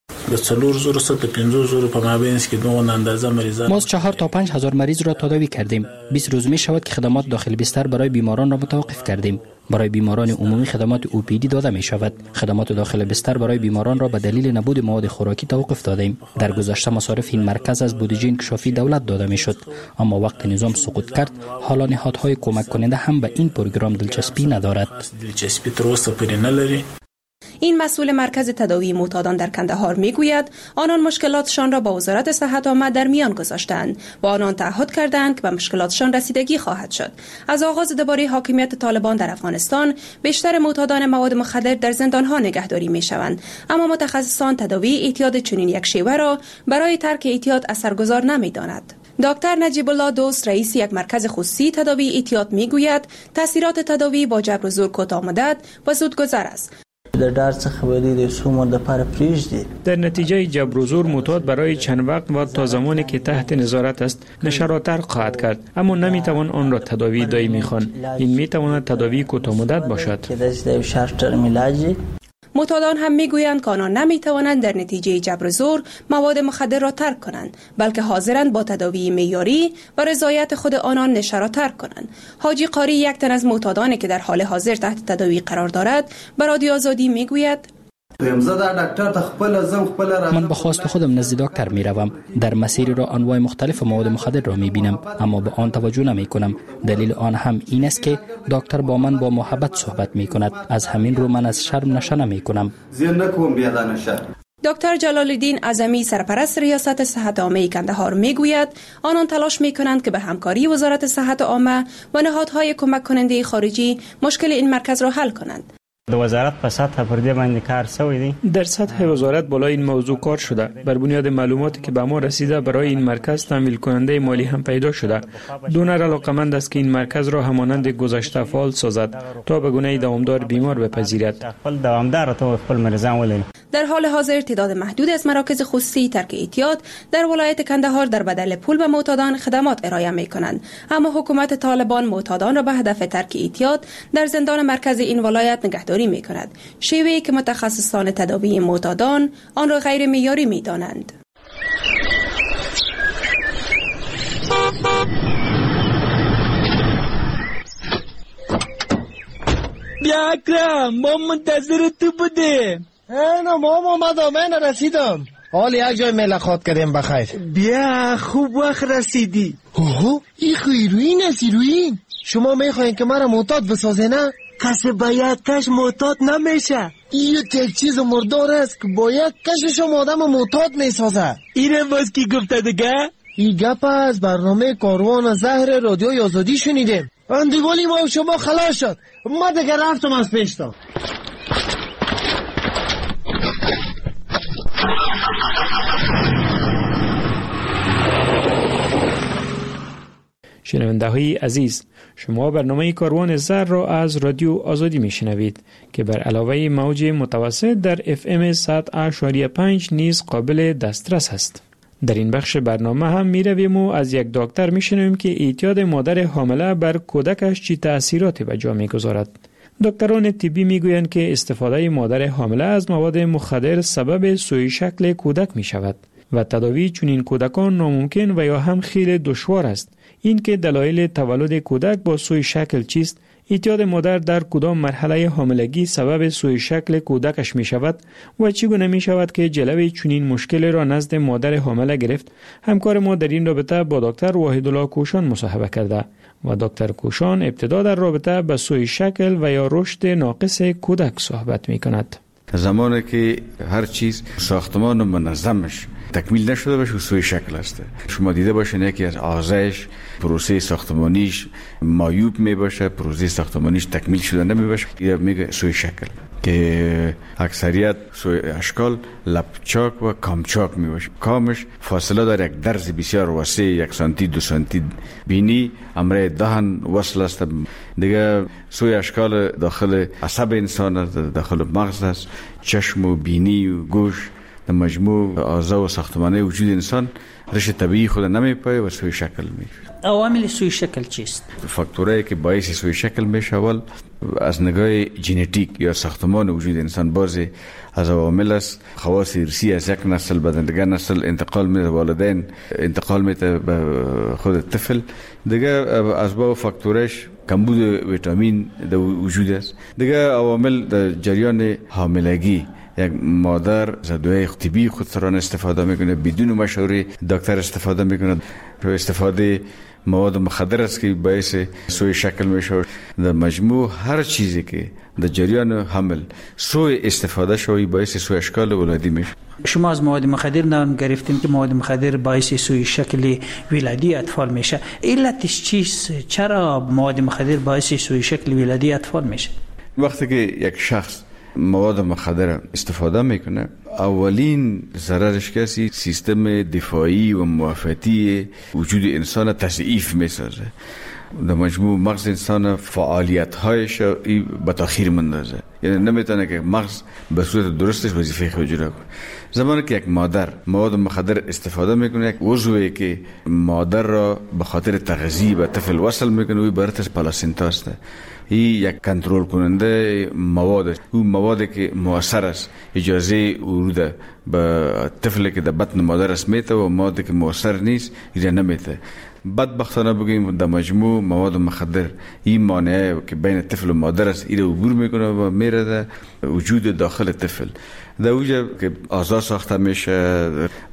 ما از چهار تا پنج هزار مریض را تداوی کردیم. بیست روز می شود که خدمات داخل بستر برای بیماران را متوقف کردیم. برای بیماران عمومی خدمات او پی دی داده می شود. خدمات داخل بستر برای بیماران را به دلیل نبود مواد خوراکی توقف دادیم. در گذشته مصارف این مرکز از بودجه انکشافی دولت داده می شد، اما وقت نظام سقوط کرد، حالا نهادهای کمک کننده هم به این پروگرام دلچسپی ندارد. این مسئول مرکز تداوی معتادان در کندهار میگوید آنان مشکلاتشان را با وزارت صحت عامه در میان گذاشتند و آنان تعهد کردند که به مشکلاتشان رسیدگی خواهد شد. از آغاز دوباره حاکمیت طالبان در افغانستان بیشتر معتادان مواد مخدر در زندانها نگهداری میشوند، اما متخصصان تداوی اعتیاد چنین یک شیوه را برای ترک اعتیاد اثرگذار نمیدانند. دکتر نجیب الله دوست رئیس یک مرکز خصوصی تداوی اعتیاد میگوید تاثیرات تداوی با جبر و زور کوتاه مدت و زودگذر است. در درد خبری رسوم در پر پریشدی. در نتیجه جبر و زور معتاد برای چند وقت و تا زمانی که تحت نظارت است نشراتر خواهد کرد، اما نمیتوان آن را تداوی دائمی خوان. این میتواند تداوی کوتاه مدت باشد. معتادان هم میگویند که آنان نمیتوانند در نتیجه جبر و زور مواد مخدر را ترک کنند، بلکه حاضرند با تداوی معیاری و رضایت خود آنان نشه را ترک کنند. حاجی قاری، یک تن از معتادانی که در حال حاضر تحت تداوی قرار دارد، به رادیو آزادی میگوید: من به خواست خودم نزد دکتر می روم. در مسیر را انواع مختلف مواد مخدر را می بینم، اما به آن توجه نمی کنم. دلیل آن هم این است که دکتر با من با محبت صحبت می کند. از همین رو من از شرم نشه نمی کنم. دکتر جلال الدین اعظمی، سرپرست ریاست صحت عامه کندهار، میگوید آنان تلاش میکنند که به همکاری وزارت صحت عامه و نهادهای کمک کننده خارجی مشکل این مرکز را حل کنند. در وزارت په سطح پردې باندې کار شوی دی. در سطح وزارت بالای این موضوع کار شده. بر بنیاد معلوماتی که به ما رسیده برای این مرکز تامین کننده مالی هم پیدا شده. دونر علاقمند است که این مرکز را همانند گذشته فعال سازد تا به گونه دوامدار بیمار بپذیرد. خپل دوامدار تو خپل مریضان ولري. در حال حاضر تعداد محدودی از مراکز خصوصی ترک اعتیاد در ولایت کندهار در بدل پول به معتادان خدمات ارائه می کنند، اما حکومت طالبان معتادان را به هدف ترک اعتیاد در زندان مرکز این ولایت نگهداری می کند، شیوهی که متخصصان تداوی معتادان آن را غیر معیاری می دانند. بیا اکرم، ما منتظر تو بودیم. اینا ما اومدم، من رسیدم. حال یک جای ملاقات کردیم بخیر. بیا خوب وقت رسیدی. اوه این خیروین است. ایروین شما میخواین که مرا معتاد بسازه نه؟ کسی با یک کش معتاد نمیشه. این یک چیز مردار است که با یک کش شما آدم معتاد میسازه. اینه باز کی گفته دیگه؟ این گپ از برنامه کاروان زهر رادیو آزادی شنیدیم. اندیوالی ما و شما خلاص شد. ما دیگه رفتم از پیشتا. شنونده های عزیز، شما برنامه کاروان زهر را از رادیو آزادی می شنوید که بر علاوه موج متوسط در اف ام صد و پنج نیز قابل دسترس است. در این بخش برنامه هم می رویم و از یک دکتر می شنویم که اعتیاد مادر حامله بر کودکش چی تأثیراتی به جا می گذارد. دکتران طبی می گویند که استفاده مادر حامله از مواد مخدر سبب سوء شکل کودک می شود و تداوی چنین کودکان ناممکن و یا هم خیلی دشوار است. این که دلایل تولد کودک با سوء شکل چیست، اعتیاد مادر در کدام مرحله حاملگی سبب سوء شکل کودکش می شود و چگونه می شود که جلوی چنین مشکل را نزد مادر حامله گرفت، همکار ما در این رابطه با دکتر وحیدالله کوشان مصاحبه کرده و دکتر کوشان ابتدا در رابطه با سوء شکل و یا رشد ناقص کودک صحبت می کند. زمانی که هر چیز ساختمان منظمش تکمیل نشده باشه سوء شکل است. شما دیده باشین یکی از آزایش پروسه ساختمانیش معیوب می باشه، پروسه ساختمانیش تکمیل شده نمی باشه، یا میگه سوء شکل که اکثریت سوء اشکال لپچاک و کامچاک می باشه. کامش فاصله داره یک درز بسیار وسیع، یک سانتی دو سانتی بینی، امره دهن وصل است. دیگه سوء اشکال داخل عصب انسان است، داخل مغز است، چشم و بینی و گوش، در مجموع اعضا و ساختمانه وجود انسان رشد طبیعی خود نمیپایه و سوء شکل میشه. عوامل سوء شکل چیست؟ فاکتورایی که باعث سوء شکل میشه اول از نگاه ژنتیک یا ساختمان وجود انسان بعضی از عوامل است. خواص ارثی از یک نسل به دیگر نسل انتقال میده، والدین انتقال میده به خود طفل. دیگه از با فاکتورش کمبود ویتامین در وجود است. دیگه عوامل در جریان حاملگی، یک مادر زدوی طبی خود سران استفاده میکنه، بدون مشوره دکتر استفاده میکنه، استفاده مواد مخدر است که باعث سوء شکل میشه. در مجموع هر چیزی که در جریان حمل سوء استفاده شوی باعث سوء اشکال ولادی میشه. شما از مواد مخدر نام گرفتین که مواد مخدر باعث سوء شکل ولادی اطفال میشه. علتش چیست؟ چرا مواد مخدر باعث سوء شکل ولادی اطفال میشه؟ وقتی که یک شخص مواد مخدر استفاده میکنه، اولین ضررش کسی سیستم دفاعی و معافیتی وجود انسان تضعیف میسازه. در مجموع مغز انسان فعالیت هایش به تاخیر مندازه. یعنی نمیتونه که مغز به صورت درستش وظیفه خود اجرا کنه. زمانی که یک مادر مواد مخدر استفاده میکنه، یک عضوی که مادر را به خاطر تغذیه به طفل وصل میکنه، او براتش پلاسینتا است. این یک کنترل کننده مواد، او موادی که مؤثر است اجازه ورود به طفلی که در بطن مادر است میته و موادی که مؤثر نیست اجازه نمیته. بدبختانه بگیم در مجموع مواد مخدر این مانعه که بین طفل و مادر است، این عبور میکنه و میره در وجود داخل طفل. در اوجه که اعضا ساخته میشه،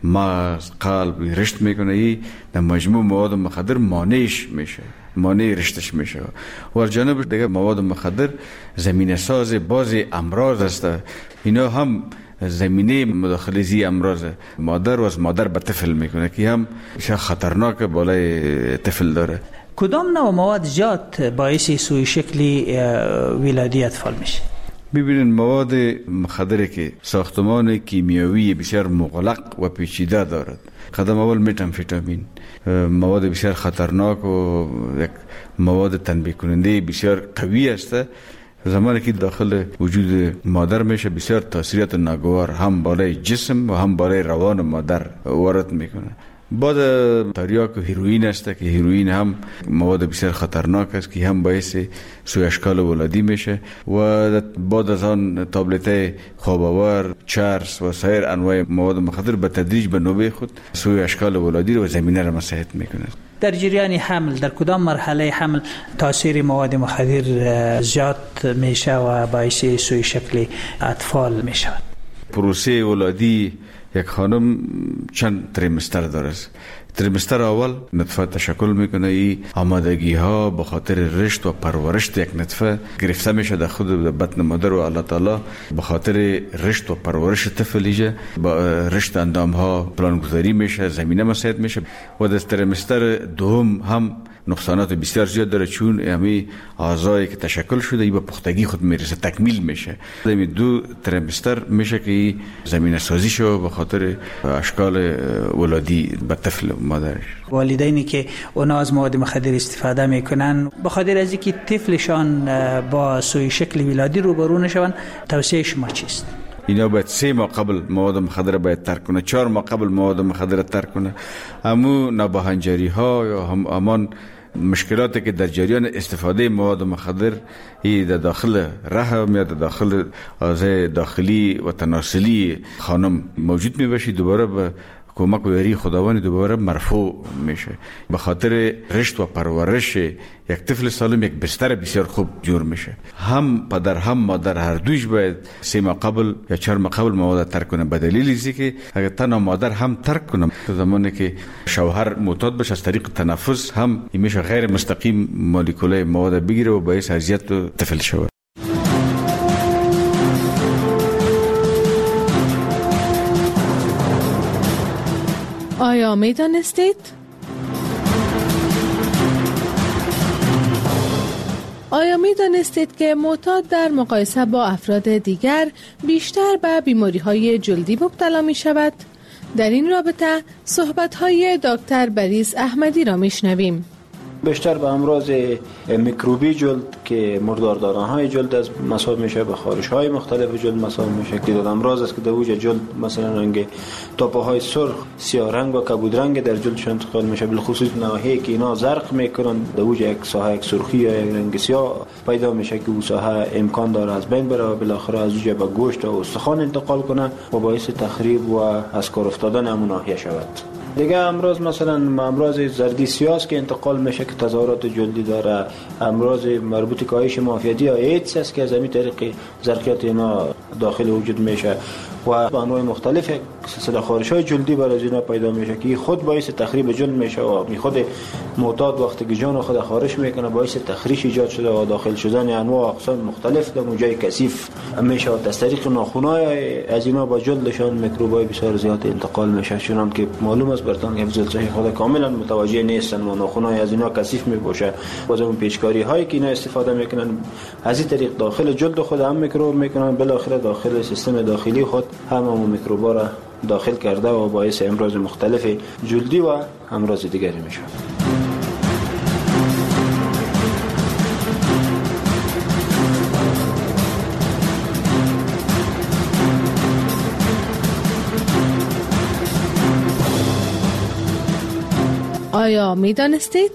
مغز، قلب رشد میکنه، این در مجموع مواد مخدر مانعش میشه، مانع رشدش میشه. و از جانب دیگه مواد مخدر زمینه ساز بعضی امراض است. اینا هم زمینه مداخله زی امراض مادر و از مادر به طفل میکنه که هم خطرناک بالای طفل داره. کدام نوع مواد زیاد باعث سوء شکلی ولادی اطفال میشه؟ ببینید مواد مخدری که ساختمان کیمیایی بسیار مغلق و پیچیده دارد. قدم اول متامفتامین، مواد بسیار خطرناک و یک مواد تنبیه کننده بسیار قوی است. زمانی که داخل وجود مادر میشه بسیار تاثیرات ناگوار هم بالای جسم و هم بالای روان مادر وارد میکنه. بعد تریاک و هیروئین است که هیروئین هم مواد بسیار خطرناک است که هم باعث سوء اشکال ولادی میشه. و بعد از آن تابلت خواب آور، چرس و سایر انواع مواد مخدر به تدریج به نوبه خود سوء اشکال ولادی و زمینه را مساعد میکنه. در جریان حمل در کدام مرحله حمل تاثیر مواد مخدر زیاد میشه و باعث سوء شکل اطفال میشه؟ پروسه ولادی یک خانم چند تریمستر داره. تریمستر اول نطفه تشکل میکنه. این آمادگی ها به خاطر رشد و پرورش یک نطفه گرفته میشه در خود بطن مادر و الله تعالی به خاطر رشد و پرورش طفلیه با رشد اندام ها پلان گذاری میشه، زمینه مساعد میشه. و در تریمستر دوم هم نقصانات بسیار زیاد داره، چون همی اعضایی که تشکل شده ای به پختگی خود میرسه، تکمیل میشه. در دو تریمستر میشه که زمینه سازی شو به خاطر اشکال ولادی به طفل مادرش. والدینی که اونا از مواد مخدر استفاده میکنن به خاطر از اینکه طفلشان با سوء شکل ولادی روبرو نشون، توصیه شما چیست؟ اینا باید سه ماه قبل مواد مخدر باید ترک کنه، چهار ماه قبل مواد مخدر ترک کنه. امو نابهنجاری ها یا هم امان مشکلاتی که در جریان استفاده مواد مخدر ای در داخل رحم یا در داخل اعضای داخلی و تناسلی خانم موجود می باشی، دوباره به کمک و یاری خداوند دوباره مرفوع میشه. به خاطر رشد و پرورش یک طفل سالم یک بستر بسیار خوب جور میشه. هم پدر هم مادر هر دویش باید سه ماه قبل یا چهار ماه قبل مواد ترک کنه. به دلیل اینه که اگر تنها مادر هم ترک کنه، زمانی که شوهر معتاد بشه از طریق تنفس هم میشه غیر مستقیم مولکولای مواد بگیره و باعث اذیت طفل شود. آیا می دانستید؟ آیا می دانستید که معتاد در مقایسه با افراد دیگر بیشتر به بیماری‌های جلدی مبتلا می شود؟ در این رابطه صحبت‌های دکتر بریز احمدی را می شنویم. بیشتر به امراض میکروبی جلد که مرداردارانهای جلد از مصاب میشه، به خارش‌های مختلف جلد مصاب میشه. که امراض است که در اوج جلد مثلا رنگ تاپه‌های سرخ، سیاه رنگ و کبود رنگ در جلدشان انتقال میشه، بالخصوص نواحی که اینا زرق میکنن در اوج یک ساحه یک سرخی یا یک رنگ سیاه پیدا میشه که اون ساحه امکان داره از بین بره و بالاخره از اوج به گوشت و استخوان انتقال کنه و باعث تخریب و از کار افتادن همون ناحیه شود. دیگه امراض مثلا امراض زردی سیاه که انتقال میشه که تظاهرات جلدی داره، امراض مربوط به کاهش معافیتی یا ایدز است که از همین طریق زرقیات اینا داخل وجود میشه و انواع مختلف سلسله خارش‌های جلدی برای اینا پیدا میشه که خود باعث تخریب جلد میشه و می خود معتاد وقتی که جان خود خارش میکنه باعث تخریش ایجاد شده و داخل شدن انواع اقسام مختلف در اونجای کثیف میشه و از طریق ناخن‌های از اینا با جلدشان میکروبای بسیار زیاد انتقال میشه. چون که معلوم است برتان که حفظ صحی خود کاملا متوجه نیستن و ناخن‌های از اینا کثیف میباشه و از اون پیچکاری هایی که اینا استفاده میکنن از این طریق داخل جلد خود هم میکروب میکنن، بالاخره داخل سیستم داخلی خود هم اون میکروبا را داخل کرده و باعث امراض مختلف جلدی و امراض دیگری میشه. آیا می دانستید؟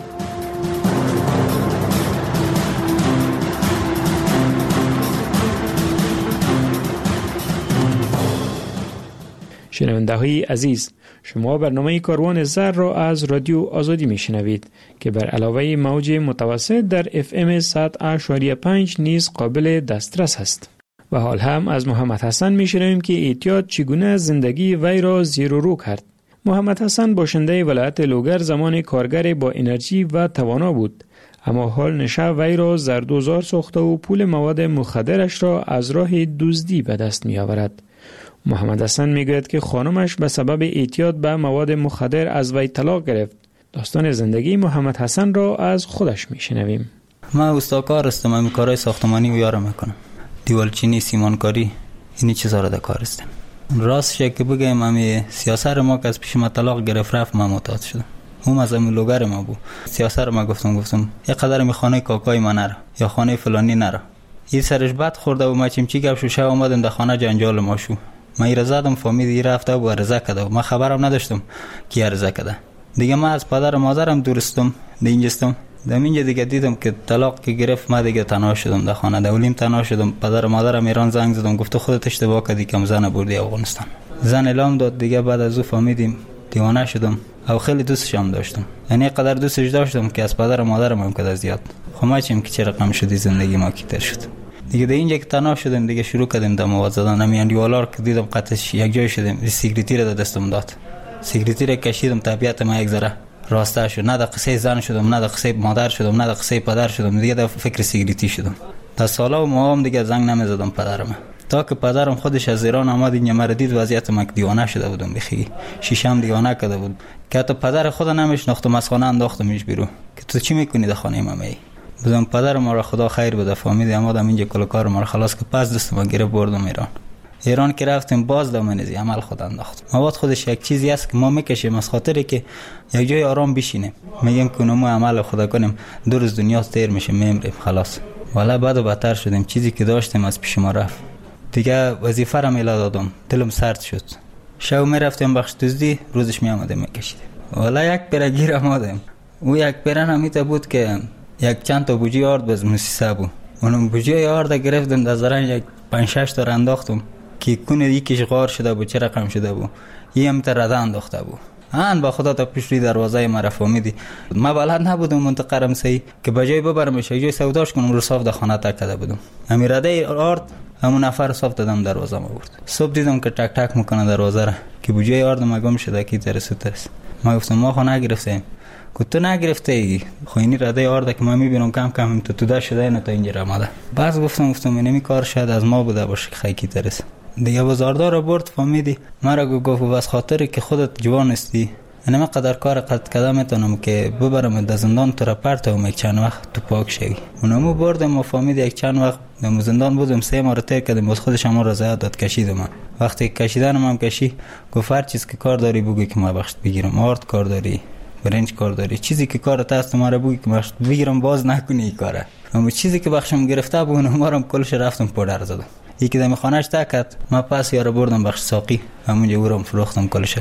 شنونده های عزیز، شما برنامه کاروان زر را از رادیو آزادی می شنوید که بر علاوه موج متوسط در اف ام صد و پنج و پنج نیز قابل دسترس است. و حال هم از محمد حسن می شنویم که اعتیاد چگونه زندگی وی را زیر و رو کرد. محمد حسن باشنده ولایت لوگر زمان کارگر با انرژی و توانا بود، اما حال نشه وی را زردوزار ساخته و پول مواد مخدرش را از راه دزدی به دست می آورد. محمد حسن میگوید که خانمش به سبب اعتیاد به مواد مخدر از وی طلاق گرفت. داستان زندگی محمد حسن را از خودش میشنویم. من استاکار هستم، من کارهای ساختمانی و یارم میکنم، دیوالچینی، سیمانکاری، اینی چیزا را در کار هستم. راستش که بگم من سیاست ما که از پیش ما طلاق گرفت رفت، من معتاد شدم. اون از همین لوگر ما بود. سیاست ما گفتم گفتم یک قدر می خانه کاکای من نره یا خانه فلانی نره. این سرش بد خورده و ما چیمچی گپ شو شب اومدم در خانه جنجال ما شو. من ایره زدم، فهمید رفته و عرضه کرده و من خبرم نداشتم کی عرضه کرده. دیگه من از پدر و مادرم دورستم، دینجستم. در اینجا دیگه دیدم که طلاق که گرفت، من دیگه تنها شدم در خانه، دولیم تنها شدم. پدر و مادرم ایران زنگ زدم، گفت خودت اشتباه کردی که زن بردی افغانستان. زن اعلام داد. دیگه بعد از او فهمیدیم دیوانه شدم او خیلی دوستش هم داشتم، یعنی قدر دوستش داشتم که از پدر و مادرم هم کده زیاد. خب ما چیم که چه رقم شدی زندگی ما کیتر شد. دیگه در اینجا که تنها شدم، دیگه شروع کردیم در مواد زدن. همین دیوالار که دیدم قطعش یک جای شدم، سیگریتی را دستم داد. سیگریتی را کشیدم، طبیعت ما یک ذره راسته شد. نه در قصه زن شدم، نه در قصه مادر شدم، نه در قصه پدر شدم، دیگه در فکر سیگریتی شدم. تا سالا و ماهم دیگه زنگ نمیزدم پدرم، تا که پدرم خودش از ایران آمد اینجا مرا دید، وضعیت ما دیوانه شده بودم، بخی شیشم دیوانه کرده بود که حتی پدر خود نمیشناختم. از خانه انداختمش بیرون که تو چی میکنی در خانه ما؟ می بودم پدر ما را خدا خیر بده، فهمید آمدم اینجا کل کار ما را خلاص که پس دست ما گرفت بردم ایران. ایران که رفتیم باز دامنزی عمل خود انداخت. مواد خودش یک چیزی است که ما میکشیم از خاطری که یک جای آرام بشینیم، میگیم که ما عمل خدا کنیم، دو روز دنیا تیر میشه میمریم خلاص. والا بعد و بدتر شدیم، چیزی که داشتیم از پیش ما رفت. دیگه وظیفه را میلا دادم، دلم سرد شد. شب میرفتیم بخش دزدی، روزش میامدیم میکشیدیم. والا یک برگیر آمدیم. او یک برن همیته بود که یک چند تا بوجی آرد باز موسیسه بود. اونم بوجی آرد گرفتم در زرن یک پنج شش تا انداختم که کنه یکیش غار شده بود، چه رقم شده بود، یه هم تا رده انداخته بود. آن با خدا تا پیش روی دروازه ما را فهمیدی. ما بلد نبودم منطقه صحیح که بجای ببرمش یک جای سوداش کنم، رو صاف در خانه تا کرده بودم. همین رده آرد همون نفر صاف دادم دروازه ما برد. صبح دیدم که تک تک میکنه دروازه را که بوجی آرد ما گم شده کی ترس ترس. ما گفتم ما خو نگرفتیم. گفت تو نگرفته ای، خو اینی رده آرد که ما میبینم کم کم تو تو شده نه تا اینجا آمده. بعض گفتم گفتم اینمی کار شاید از ما بوده باشه که خیلی کی ترس. دیگه بازاردار رو برد فهمیدی مرا گفت بس خاطر که خودت جوان هستی، انا قدر کار قد کدام میتونم که ببرم در زندان تو را پرتم یک چند وقت تو پاک شوی. اونمو بردم و فهمید یک چند وقت در زندان بودم، سه ماه تیر کردم، باز خودش هم رضایت داد کشیدم. وقتی کشیدنم هم کشی گفت هر چیز که کار داری بگو که ما بخشت بگیرم، آرد کار داری، برنج کار داری، چیزی که کارت هست ما را بگو که بخشت بگیرم، باز نکنی این کارا. اما چیزی که بخشم گرفته بود اونم کلش رفتم پودر زدم. یکی دم خانه‌اش تاکت، ما پس یارو بردم بخش ساقی، همونجا اورم فروختم کلش.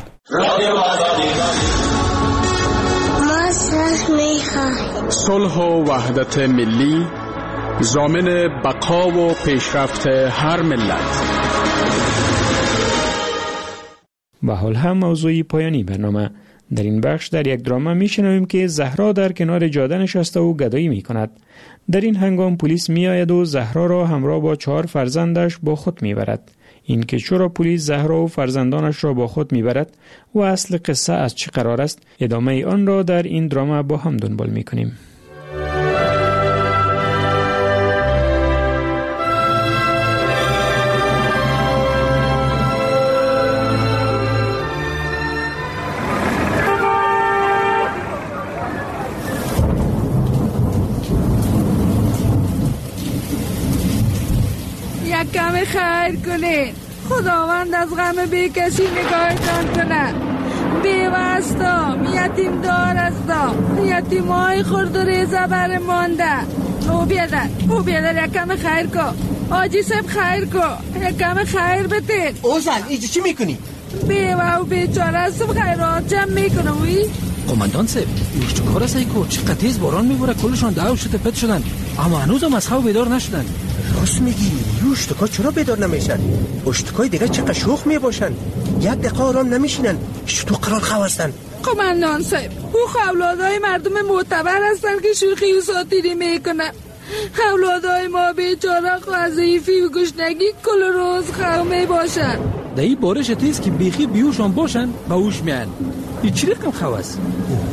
صلح و وحدت ملی ضامن بقا و پیشرفت هر ملت. به حال هم موضوعی پایانی برنامه. در این بخش در یک دراما میشنویم که زهرا در کنار جاده نشسته و گدایی میکند. در این هنگام پلیس میآید و زهرا را همراه با چهار فرزندش با خود میبرد. این که چرا پلیس زهرا و فرزندانش را با خود میبرد و اصل قصه از چه قرار است، ادامه آن را در این دراما با هم دنبال میکنیم. کم خیر کنید، خداوند از غم بی کسی نگاهتان کنه. بیوستم، یتیم دار هستم، یتیم های خورد و ریزه بر مانده. او بیادر او بیادر یک کم خیر کن، آجی سب خیر کن، یک کم خیر بتید. اوزن اینجا چی میکنی؟ بیوه و بیچاره هستم، خیرات جمع میکنم. وی قماندان صاحب ایش چه کار است ایکو؟ چقدر تیز باران میباره، کلشان دعو شده پت شدن اما هنوز هم از خواب بیدار نشدن. راست میگی، یوشتکا چرا بیدار نمیشن؟ اشتکای دیگه چقدر شوخ میباشن، یک دقیقه آرام نمیشینن. چطور قرار خواه هستن؟ قماندان صاحب او اولادای مردم معتبر هستن که شوخی و ساتیری میکنن. اولادای ما بیچاره خو ضعیفی و گشنگی کل روز خواه میباشن. در این بارش تیز که بیخی بیوشان باشن با اوش میان. این چی رقم خواه است؟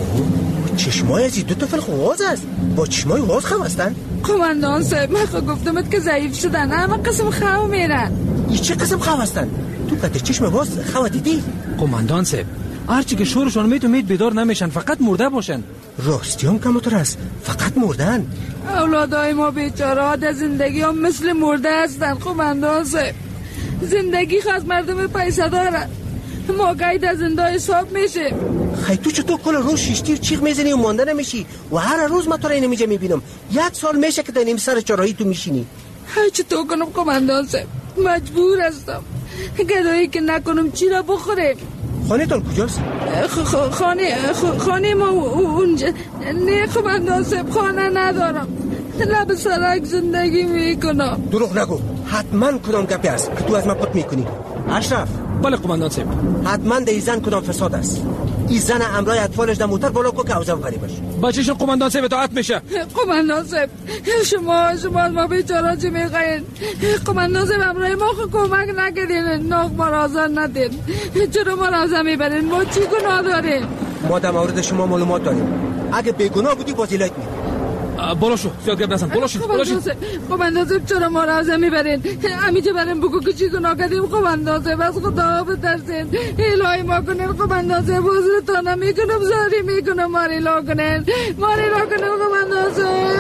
چشمای از دو تا فلق واز است. با چشمای واز خواه هستن؟ قماندان صاحب من خواه گفتمت که ضعیف شدن اما قسم خواه میرن. این چه قسم خواه هستن؟ تو کت چشم واز خواه دیدی؟ قماندان صاحب هرچی که شورشان مید و مید بیدار نمیشن، فقط مرده باشن. راستی هم کمتر است، فقط مردن. اولادای ما بیچاره ها در زندگی هم مثل مرده هستن. قماندان صاحب زندگی خواست مردم پیسه دارن، ما گاهی در زنده حساب میشه. خیلی تو چطور کل روز شیشتیر چیغ میزنی و مانده نمیشی و هر روز من تو را اینمیجه میبینم. یک سال میشه که در نیم سر چراهی تو میشینی. های چطور کنم قماندان صاحب، مجبور هستم. گدایی که نکنم چی را بخوریم. خانه تان کجاست؟ خانه خانه ما اونجا. نه قماندان صاحب خانه ندارم، لب سرک زندگی میکنم. دروغ نگو، حتما کدام گپی است که تو از من پت میکنی. اشرف. بله قماندان صاحب. حتما در زن کدام فساد است. این زن امرای اطفالش در موتر بالا کو که اوزا غریبش. بچه‌شون قماندان صاحب اطاعت میشه. قماندان صاحب شما شما ما بیچاره چی میخواین؟ قماندان صاحب امرای ما خود کمک نکردین، ناخ ما را آزار ندین. چرا ما را آزار میبرین؟ ما چی گناه داریم؟ ما در مورد شما معلومات داریم. اگه بیگناه بودی بازیلایت می. بالا شو، زیاد گپ نزن. بالا شو، بالا شو. قماندان صاحب چرا ما را آزار میبرین؟ امیجه بریم بگو که چی گناه کردیم. قماندان صاحب از خدا بترسین، الهی ما کنین. قماندان صاحب حضورتان نمیکنم، زاری میکنم، ماری لا کنین، ماری لا کنین. قماندان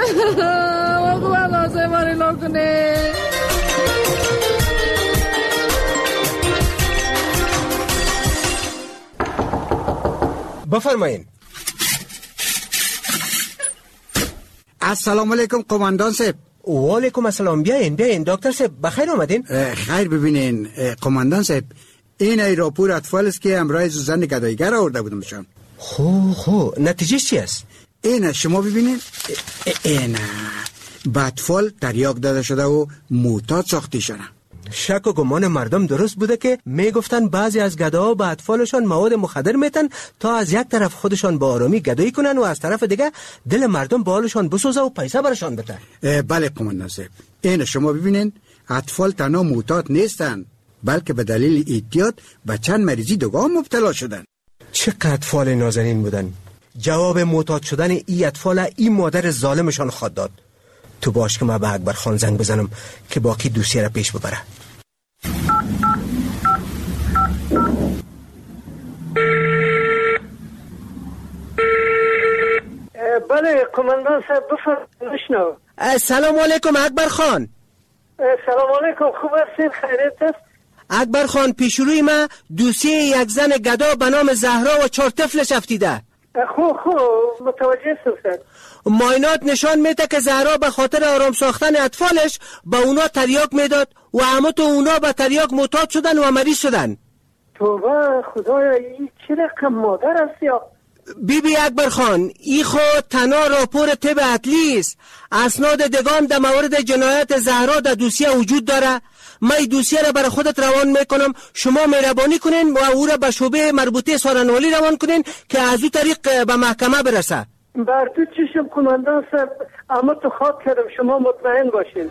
صاحب قماندان صاحب ماری لا کنین. بفرمایین. السلام علیکم قماندان صاحب. و علیکم السلام. بیاین بیاین دکتر صاحب، بخیر اومدین. خیر. ببینین قماندان صاحب، این ای راپور اطفال است که امرای زن گدایگر آورده بودم بشان. خو خو نتیجه چی است؟ این شما ببینین. این به اطفال تریاک داده شده و معتاد ساخته شده. شک و گمان مردم درست بوده که میگفتن بعضی از گداها به اطفالشان مواد مخدر میتن تا از یک طرف خودشان با آرامی گدایی کنن و از طرف دیگه دل مردم به حالشان بسوزه و پیسه برشان بده. بله قماندان صاحب، این شما ببینین اطفال تنها معتاد نیستن بلکه به دلیل اعتیاد به چند مریضی دیگه مبتلا شدن. چقدر اطفال نازنین بودن. جواب معتاد شدن ای اطفال ای مادر ظالمشان خود داد. تو باش که ما به اکبر خان زنگ بزنم که باقی دوسیه را پیش ببره. بله قماندان صاحب بفرمایید. سلام علیکم اکبر خان. سلام علیکم، خوب هستین؟ خیریت است؟ اکبر خان پیشروی ما دوسیه یک زن گدا به نام زهرا و چهار طفلش افتیده. خوب خوب متوجه هستم. ماینات نشان میده که زهرا به خاطر آرام ساختن اطفالش به اونا تریاک میداد و همه تو اونا به تریاک معتاد شدن و مریض شدن. توبه خدایا، این چه رقم مادر است یا؟ بی بی اکبر خان، ای خود تنها راپور طب اطلی است. اسناد دگام در مورد جنایت زهرا در دوسیه وجود داره. من این دوسیه را برای خودت روان میکنم، شما مهربانی کنین و او را به شعبه مربوطه سارنوالی روان کنین که از او طریق به محکمه برسه. بر تو چشم قماندان صاحب، اما تو خواب کردم، شما مطمئن باشین.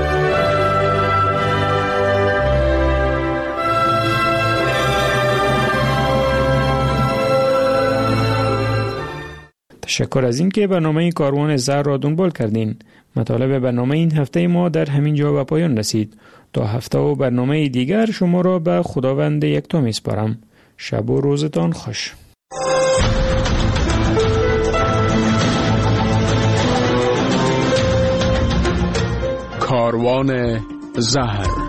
تشکر از این که برنامه کاروان زهر را دنبال کردین. مطالب برنامه این هفته ما در همین جا به پایان رسید. تا هفته و برنامه دیگر شما را به خداوند یکتا میسپارم. شب و روزتان خوش. کاروان زهر